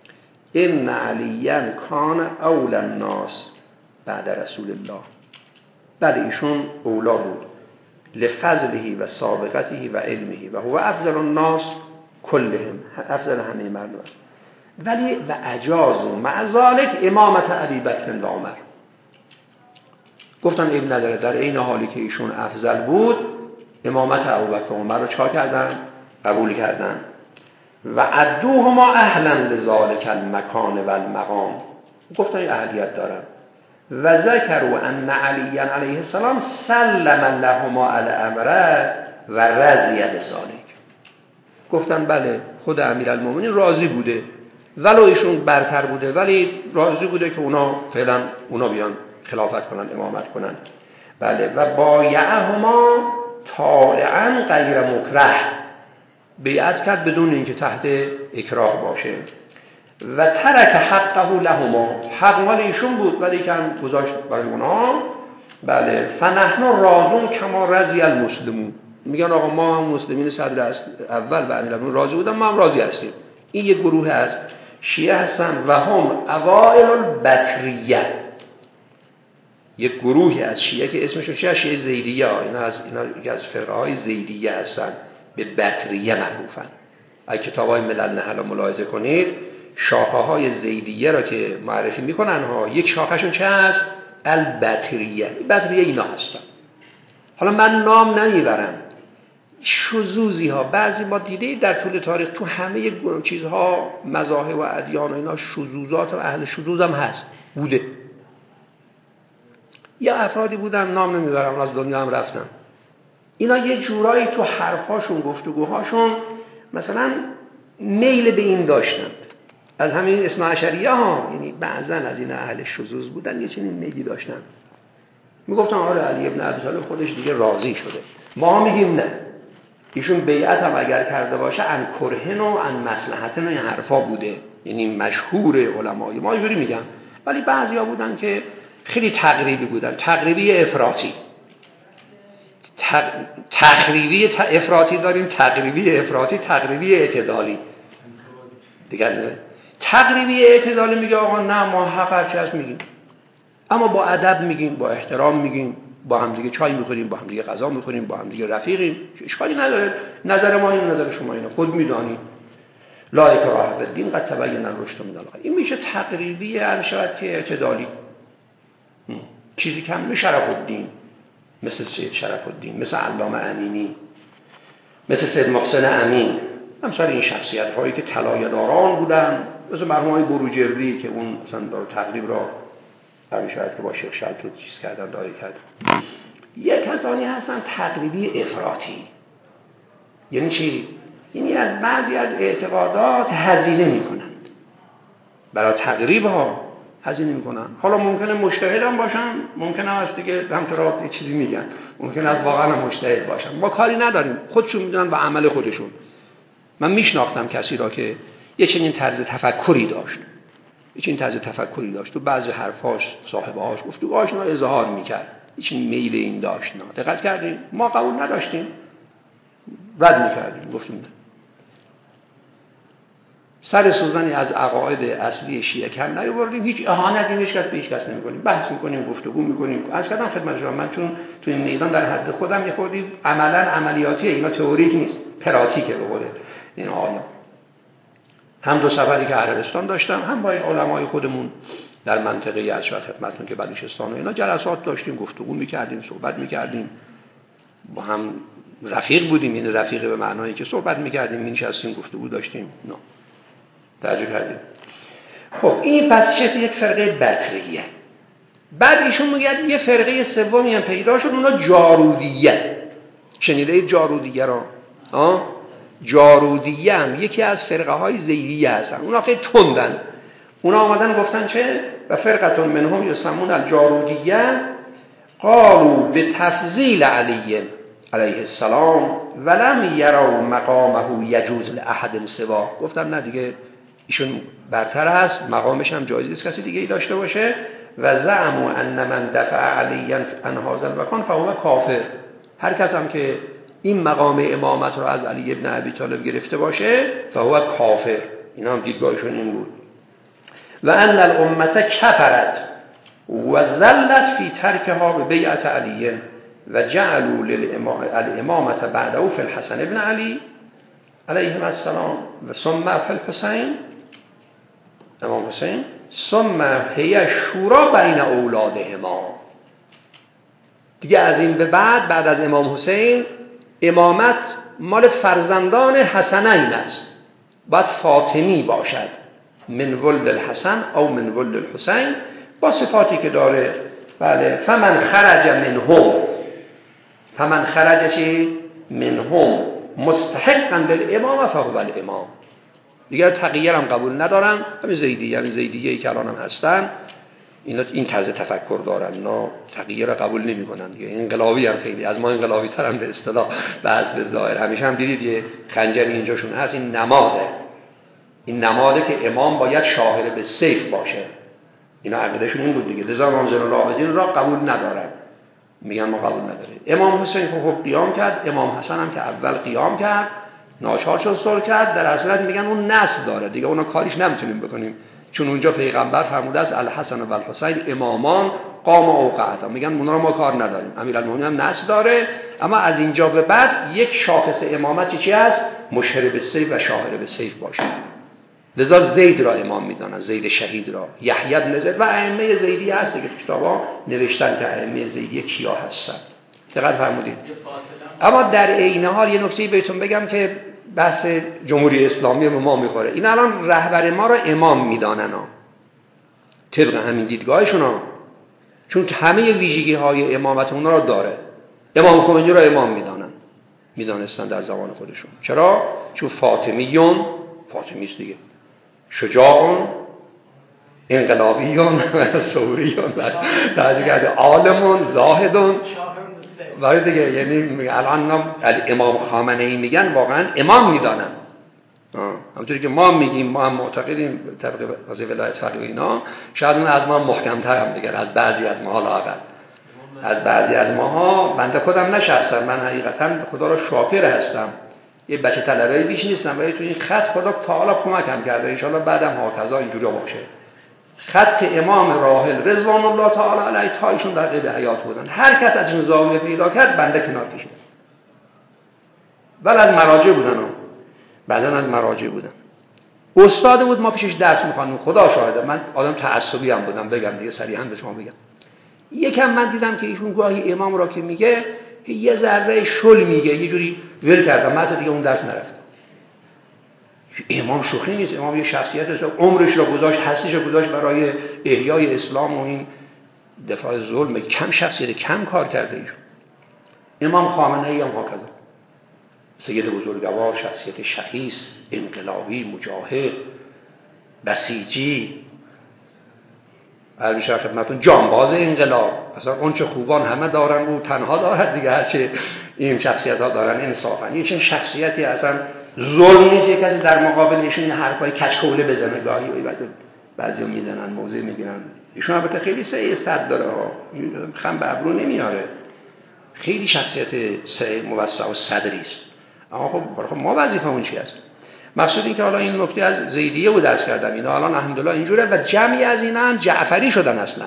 ان علیاً کان اول الناس بعد رسول الله. بعد ایشون اولا بود لفضله و سابقته و علمه و هو افضل الناس کلهم، افضل همه مردم است. ولی و اجاز و مع ذلك امامت ابی بکر و عمر. گفتن ابن نداره در این حالی که ایشون افضل بود امامت ابوبکر و عمر رو چا کردن؟ قبول کردن. و عدوهما اهلا لذالک المکان و المقام، گفتن این اهلیت دارن. و ذکروا ان علی علیه السلام سلم لهما الامر و رضی بذالک، گفتن بله خود امیرالمومنین راضی بوده، ولو ایشون برتر بوده ولی راضی بوده که اونا فعلا اونا بیان خلافت کنن، امامت کنن. بله. و بایعهما طاعا غیر مکره، بیعت کرد بدون اینکه تحت اکراه باشه. و ترک حقه لهما، حق مال ایشون بود ولی که هم گذاشت برای اونا. بله. فنحن راضون کما رضی المسلمون، میگن آقا ما هم مسلمین صدر اول و امیرالمومنین راضی بودن، ما هم راضی هستیم. این یک گروه از شیعه هستن و هم اوائل البکریه، یک گروهی از شیعه که اسمشون شیعه زیدیه، اینا از فرقه های زیدیه هستن، به بکریه معروفن. اگه کتابای ملل نحل رو ملاحظه کنید شاخه های زیدیه را که معرفی میکنن ها، یک شاخهشون چه هست؟ البکریه. بکریه اینا هستن. حالا من نام نمیبرم، شذوذی ها بعضی ما دیده در طول تاریخ تو همه چیزها مذاهب و ادیان و اینا شذوذات و اهل شذوذ هم هست بوده. یا افرادی بودن نام نمیبرم از دنیا هم رفتن، اینا یه جورایی تو حرفاشون گفتگوهاشون مثلا میل به این داشتن، از همین اثنا عشریه ها، یعنی بعضا از این اهل شذوذ بودن یه چنین میلی داشتن، میگفتن آره علی ابن ابی طالب خودش دیگه راضی شده. ما میگیم نه، ایشون بیعت هم اگر کرده باشه ان کرهن و ان مصلحتن و این حرفا بوده، یعنی مشهور علمای ما اینجوری میگن. ولی بعضیا بودن که خیلی تقریبی بودن، تقریبی افراطی. تقریبی افراطی داریم، تقریبی افراطی، تقریبی اعتدالی. دیگه تقریبی اعتدالی میگه آقا نه ما حق هرچی هست میگیم، اما با ادب میگیم، با احترام میگیم، با هم دیگه چای میخوریم، با هم دیگه غذا میخوریم، با هم دیگه رفیقیم، اشکالی نداره. نظر ما این، نظر شما اینه، خود میدونید. لا اکراه فی الدین قد تبین الرشد من الغی. این میشه تقریبی ارشاد که اعتدالی. چیزی کم به شرف الدین، مثل سید شرف الدین، مثل علامه امینی، مثل سید محسن امین، همسر این شخصیت هایی که طلایه‌داران بودن، مثل مرحوم بروجردی که اون مثلا داره تقریب را شاید که با شیخ شلتوت چیز کردن، داره کرد. یک کسانی هستن تقریبی افراطی. یعنی چی؟ یعنی از بعضی از اعتقادات هزینه میکنند، برای تقریب ها هزینه میکنن. حالا ممکنه مجتهد هم باشن، ممکنه هست دیگه همطور یه چیزی میگن، ممکنه از واقعا مجتهد باشن، ما کاری نداریم، خودشون میدونن و عمل خودشون. من میشناختم کسی را که یه چنین طرز تفکری داشت، این طرز تفکری داشت، تو بعضی حرفاش صاحبهاش گفتگوهاش اینا اظهار میکرد، این میل این داشت. نه دقت کردیم، ما قبول نداشتیم، رد میکردیم، گفتیم نه. سر سوزنی از عقاید اصلی شیعه کم نیاوردیم، هیچ اهانتی هیچ کس به هیچ کس نمیکنیم، بحث میکنیم، گفتگو میکنیم. از کردم خدمت شما من چون تو این میدان در حد خودم یه خودی عملا عملیاتیه، اینا تئوریک نیست، پراتیکه به قول این آیا. هم دو سفری که عربستان داشتم، هم با این علمای خودمون در منطقه از شاید خدمتتون که بلوچستان و اینا جلسات داشتیم، گفتگو میکردیم، صحبت میکردیم، با هم رفیق بودیم. یعنی رفیق به معنایی که صحبت میکردیم، می‌نشستیم، گفتگو داشتیم. نه توجه کردیم. خب این پس چه یک فرقه بکریه. بعد ایشون میگه یه فرقه سومی هم پیدا شد، اونا جارودیه. شنیده جارودیه را؟ جارودیه هم یکی از فرقه های زیدیه هستن، اونا خیلی تندن. اونا آمدن گفتن چه؟ و فرقتون منهم یسمون الجارودیه قالوا به تفضیل علی علیه السلام ولم یروا مقامه یجوز لاحد سوا. گفتن نه دیگه ایشون برتر است، مقامش هم جایز نیست کسی دیگه ای داشته باشه. و زعموا ان من دفع علی عن هذا المکان فهو کافر. هر کس هم که این مقام امامت رو از علی ابن ابی طالب گرفته باشه فهو کافر. اینا هم دیدگاهشون این بود. و ان الامه کفرت و ذلت فی ترکها به بیعت علی و جعلوا للامامه بعده فی الحسن ابن علی علیه السلام و ثم فی الحسین امام حسین ثم هی شورا بین اولادهما. دیگه از این به بعد از امام حسین امامت مال فرزندان حسنین است. باید فاطمی باشد، من ولد الحسن او من ولد الحسین، با صفاتی که داره. بله. فمن خرج منهم مستحقا للامام فهو الامام. دیگر تغییر هم قبول ندارن. همین زیدیه که الان هم هستن، اینا این طرز تفکر دارن، اینا تغییر رو قبول نمی‌کنن دیگه. انقلابی هم خیلی از ما انقلابی تر هم به اصطلاح بعض به ظاهر. همیشه هم دیدید یه خنجر اینجاشون هست، این نماده که امام باید شاهر به سیف باشه. اینا عقیدهشون این بود دیگه. لذا امام زین العابدین را قبول ندارن، میگن ما قبول نداریم. امام حسین خب قیام کرد، امام حسن هم که اول قیام کرد ناچار شد سر کرد، در اصل میگن اون نسل داره دیگه، اونا کاریش نمیتونیم بکنیم، چون اونجا پیغمبر فرموده است الحسن و الحسین امامان قام اوقعتا، میگن اونا رو ما کار نداریم. امیرالمومنین هم نسل داره، اما از اینجا به بعد یک شاخص امامت چی هست؟ مشهر به سیف و شاهر به سیف باشه. لذا زید را امام میدانن، زید شهید را، یحیی بن زید و ائمه زیدی هست که کتابا نوشتن که ائمه زیدی کیا هستن. دقت فرمودید. اما در عین حال یه نکته بهتون بگم که بحث جمهوری اسلامی به ما میخوره. این الان رهبر ما را امام میدانن ها، طبق همین دیدگاهشون ها، چون همه ویژگی های امامت اونا را داره. امام خمینی را امام میدانستن در زمان خودشون. چرا؟ چون فاطمیست دیگه، شجاعون، انقلابیون، ثوریون، عالمون، زاهدون و دیگه. یعنی الان امام خامنه‌ای میگن واقعا امام میدانن. همونطوری که ما میگیم ما هم معتقدیم طبق قضیه ولایت فقیه اینا، شاید اون از ما محکم‌تر هم دیگه، از بعضی از ما لااقل از بعضی از ماها. بنده خودم نشستم، من حقیقتا خدا را شاکر هستم، یه بچه طلبه بیش نیستم، ولی تو این خط خدا تعالی کمکم کرده، ان شاءالله بعدم هاکذا اینجوری باشه. خط امام راحل رضوان الله تعالی علیه تایشون در قید حیات بودن، هر کس از این زاویه پیدا کرد بنده کنار کشید. ولی از مراجع بودن. استاد بود، ما پیشش درس می‌خوندیم. خدا شاهده من آدم تعصبی هم بودم، بگم دیگه صریحا به شما بگم. یکم من دیدم که ایشون گاهی امام را که میگه که یه ذره شل میگه، یه جوری ول کردم، من دیگه اون درس نرفتم. امام شوخی نیست، امام یه شخصیت است، عمرش را گذاشت، هستیش را گذاشت برای احیای اسلام و این دفاع ظلم. کم شخصیت کم کار کرده ایشون. امام خامنه‌ای هم هاکذا، سید بزرگوار، شخصیت شخیص، انقلابی، مجاهد، بسیجی، عربی خدمتون جانباز انقلاب. اصلا اون چه خوبان همه دارن او تنها دارد دیگه، هرچه این شخصیت ها دارن انصافا. این چه شخصیتی اصلا ظلم نیست یک کسی در مقابلشون این حرفای کچکوله بزنه، گاهی بعضی میزنن موضع میگیرن. ایشون البته خیلی سعی صد داره ها، خم به ابرو نمیاره، خیلی شخصیت موسع و صدری است. اما خب ما وظیفمون چی است؟ مقصود این که حالا این نکته از زیدیه رو درس کردم، اینا الان الحمدلله اینجوره و جمعی از اینا هم جعفری شدن. اصلا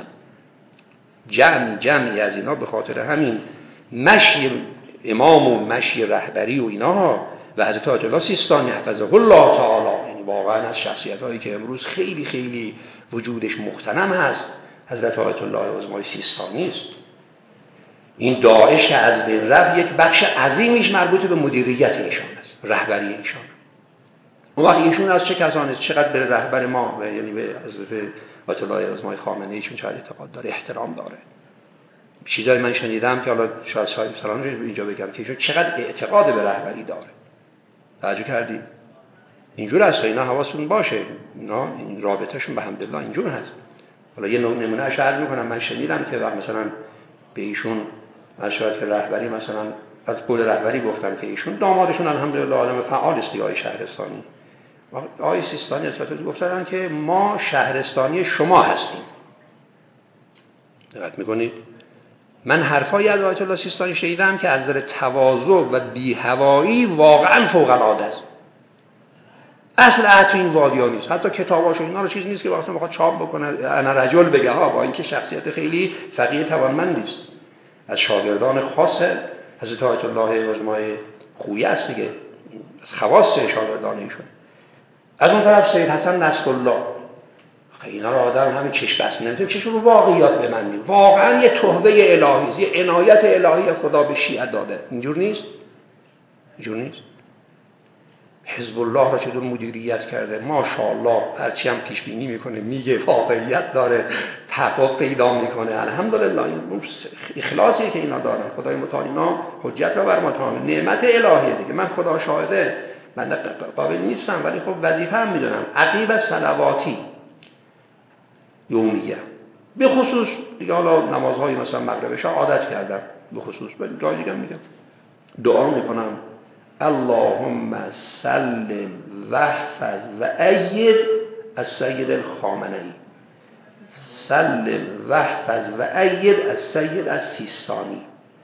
جمعی از اینا به خاطر همین مشی امام و مشی رهبری و اینا و حضرت آیت الله سیستانی حفظه الله تعالی، یعنی واقعا از شخصیت‌هایی که امروز خیلی خیلی وجودش مغتنم هست حضرت آیت الله عظمای سیستانی است. این داعش از بین رفت، یک بخش عظیمیش مربوط به مدیریت ایشان است، رهبری ایشان. اون وقت ایشون از چه کسانی است؟ چقدر به رهبر ما یعنی به حضرت آیت الله عظمای خامنه ایشون چقدر اعتقاد داره، احترام داره. چیزایی من شنیدم که حالا شاید صاحب سلام رو اینجا بگم که ایشون چقدر اعتقاد به رهبری داره. توجه کردید؟ اینجور است، اینا حواستون باشه، اینا این رابطه‌شون به حمدالله اینجور هست. حالا یه نمونه اش عرض می‌کنم، من شنیدم که وقت مثلا به ایشون مشورت رهبری مثلا از قول رهبری گفتن که ایشون دامادشون الحمدلله آدم فعال است، آقای شهرستانی. آقای سیستانی اصلا گفتن که ما شهرستانی شما هستیم. دقت می‌کنید؟ من حرفایی از آیت الله سیستانی شنیدم که از نظر تواضع و بی‌هوایی واقعا فوق‌العاده است. اصل این وادی‌ها نیست. حتی کتاباش اینا رو چیز نیست که واسه بخواد چاپ بکنه انا رجل بگه ها، با اینکه شخصیت خیلی فقیه توانمندی است. از شاگردان خاص حضرت آیت الله عظمای خویی است دیگه، از خواص شاگردان ایشون. از اون طرف سید حسن نصرالله، اینا رو آدم همین چشم بس نمی‌تونه چشم رو واقعیات ببندیم. واقعا یه تحفه الهی، یه عنایت الهی خدا به شیعه داده. اینجور نیست. حزب الله را چطور مدیریت کرده، ماشاءالله، هرچی هم پیش بینی میکنه میگه واقعیت داره، تحقق پیدا میکنه. الحمدلله این اخلاصی که اینا دارن، خدای متعال اینا حجت را بر ما تمام، نعمت الهیه دیگه. من خدا شاهده من قابل نیستم، ولی خب وظیفه هم میدونم. عقیب صلواتی یومیه به خصوص دیگه، حالا نمازهای مثلا مغرب شاه عادت کردم به خصوص، ولی جای دیگه میگم دعا میکنم اللهم سلم واحفظ و اید السید الخامنه‌ای، سلم واحفظ و اید السید السیستانی،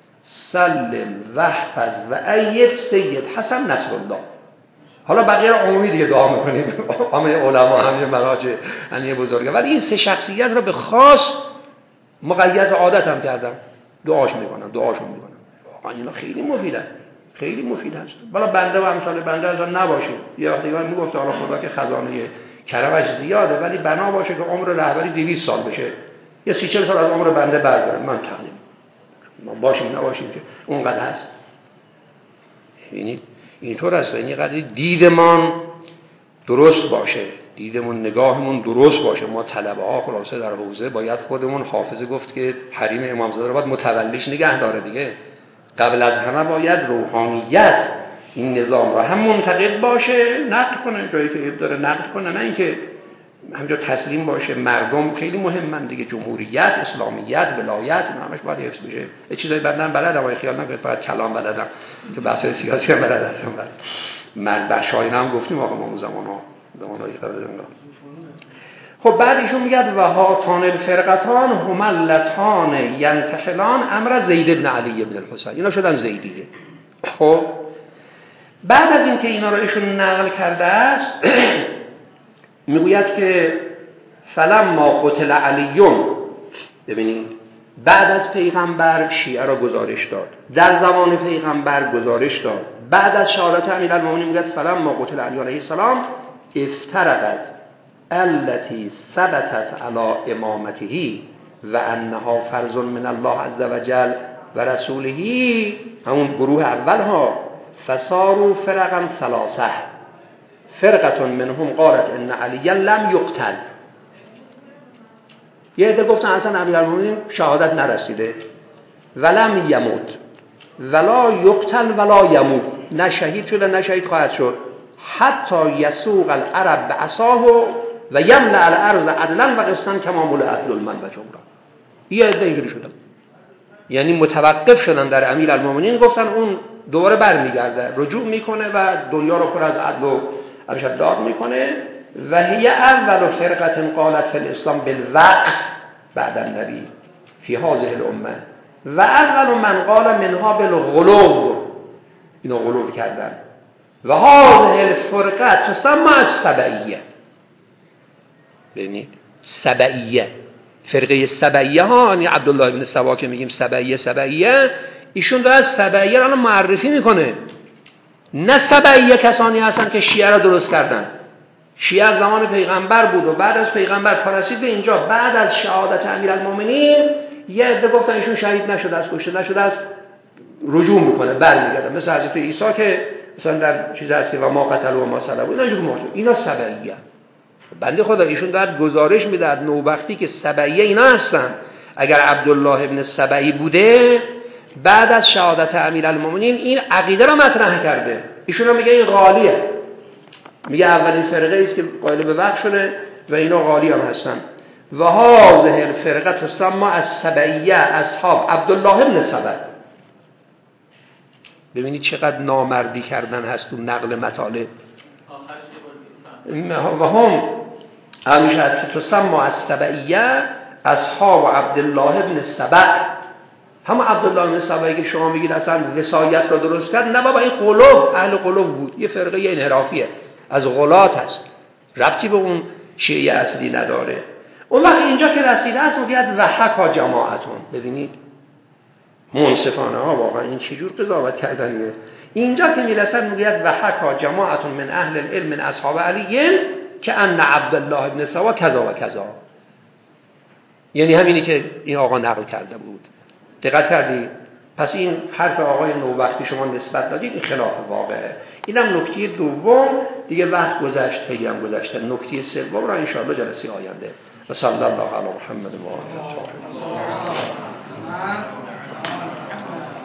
سلم واحفظ و اید سید حسن نصرالله. حالا بقیه رو عمومی دیگه دعا میکنیم، همه علما، همه مراجع، همه بزرگا، ولی این سه شخصیت رو به خاص مقید عادت هم کردم، دعاشون میکنم. اینا خیلی مفیدن، خیلی مفید هست. بالا بنده و امثال بنده از آن نباشیم. یه وقتی میگفت حالا خدا که خزانه کرمش زیاده، ولی بنا باشه که عمر رهبری 200 سال بشه، یا 30-40 سال از عمر بنده بردارم، من تقدیم ما باشیم نباشیم که اونقدر هست. یعنی اینطور است. یعنی قدر دیدمان درست باشه، دیدمون نگاهمون درست باشه. ما طلبه ها خلاصه در حوزه باید خودمون، حافظه گفت که حریم امامزاده رو باید متولیش نگه داره دیگه. قبل از همه باید روحانیت این نظام را هم منتقد باشه، نقد کنه جایی که عیب داره نقد کنه، نه اینکه همجا تسلیم باشه. مردم خیلی مهمن دیگه، جمهوریت، اسلامیت، ولایت، اینا همش باید حفظ بشه. یه چیزایی بعدن بلدم، ولی خیال نکنید فقط کلام بلدم، تو بحث سیاسی هم بلد هستم. من بخشاینا هم گفتیم آقا ما زمانهای قبل انقلاب. خب بعد ایشون میگه و هاتان الفرقتان هما اللتان ینتحلان امر زید بن علی بن الحسین، اینا شدن زیدیه. خب بعد از اینکه اینا رو ایشون نقل کرده است میگوید که فلما قتل علیون، ببینید بعد از پیغمبر شیعه را گزارش داد، در زمان پیغمبر گزارش داد، بعد از شهادت امیرالمومنین میگوید فلما قتل علی علیه السلام افترقت التي ثبتت على امامته و انها فرض من الله عز وجل و رسوله، همون گروه اول ها، فصاروا فرقا ثلاثه، فرقه منهم قالت ان علی لم یقتل. یه عده گفتن اصلا امیرالمومنین شهادت نرسیده، ولم یموت ولا یقتل ولا یموت، نه شهید شد نه شهید خواهد شد، حتی یسوق العرب بعصاه و یملأ الارض عدلا و قسطا کما ملئ عدل المن و جمرا. یه عده اینجوری شدن، یعنی متوقف شدن در امیرالمومنین، گفتن اون دوباره برمیگرده، رجوع میکنه و دنیا رو پر از عدل و ارشاد میکنه. و هی اول فرقه قالت فی الاسلام بالوقت بعد النبی فی هذه الامه و اول من قال منها بالغلو، اینو غلو کردن. و هذه الفرقه تسمى السبعیه، ببینید سبعیه، فرقه سبعیه ها، یعنی عبدالله ابن سبا که میگیم سبعیه، ایشون داره سبعیه رو معرفی میکنه. نه سبعیه کسانی هستن که شیعه را درست کردن. شیعه از زمان پیغمبر بود و بعد از پیغمبر پرسید به اینجا، بعد از شهادت امیرالمومنین یه عده گفتن ایشون شهید نشده است، کشته نشده است، رجوع میکنه، برمیگرده، مثل حضرت عیسی که مثلا در چیز هستی و ما قتل و ما صلب، اینا سبعیه. بنده خدا ایشون داد گزارش میده از نوبختی که سبعیه اینا هستن. اگر عبدالله ابن سبعی بوده بعد از شهادت امیرالمومنین این عقیده رو مطرح کرده، ایشون هم میگه این غالیه، میگه اولین فرقه است که قائل به وقت شده و اینا غالی هم هستن. و هذه الفرقه تسمى السبعیه اصحاب عبدالله ابن سبع. ببینید چقدر نامردی کردن هست تو نقل مطالب. و هم همیشه تسمى السبعیه اصحاب عبدالله ابن سبع، همون عبدالله ابن سبعی که شما میگید اصلا وصایت رو درست کرد، نه بابا این قلوب، اهل قلوب بود، یه فرقه انحرافیه از غلات هست، ربطی به اون شیعه اصلی نداره. اون وقت اینجا که رسیده است میگید وحکا جماعتون، ببینید منصفانه ها واقعا این چجور قضاوت کردنیه. اینجا که میرسد میگید وحکا جماعتون من اهل العلم من اصحاب علی که ان عبدالله ابن سبا کذا و کذا، یعنی همینی که این آقا نقل کرده بود. دقت کردی؟ پس این حرف آقای نوبختی شما نسبت دادید، این خلاف واقعه. اینم نکته دوم دیگه، وقت گذشت، خیلی هم گذشته. نکته سوم را ان شاء الله جلسه آینده. و صلی الله علی محمد و آله.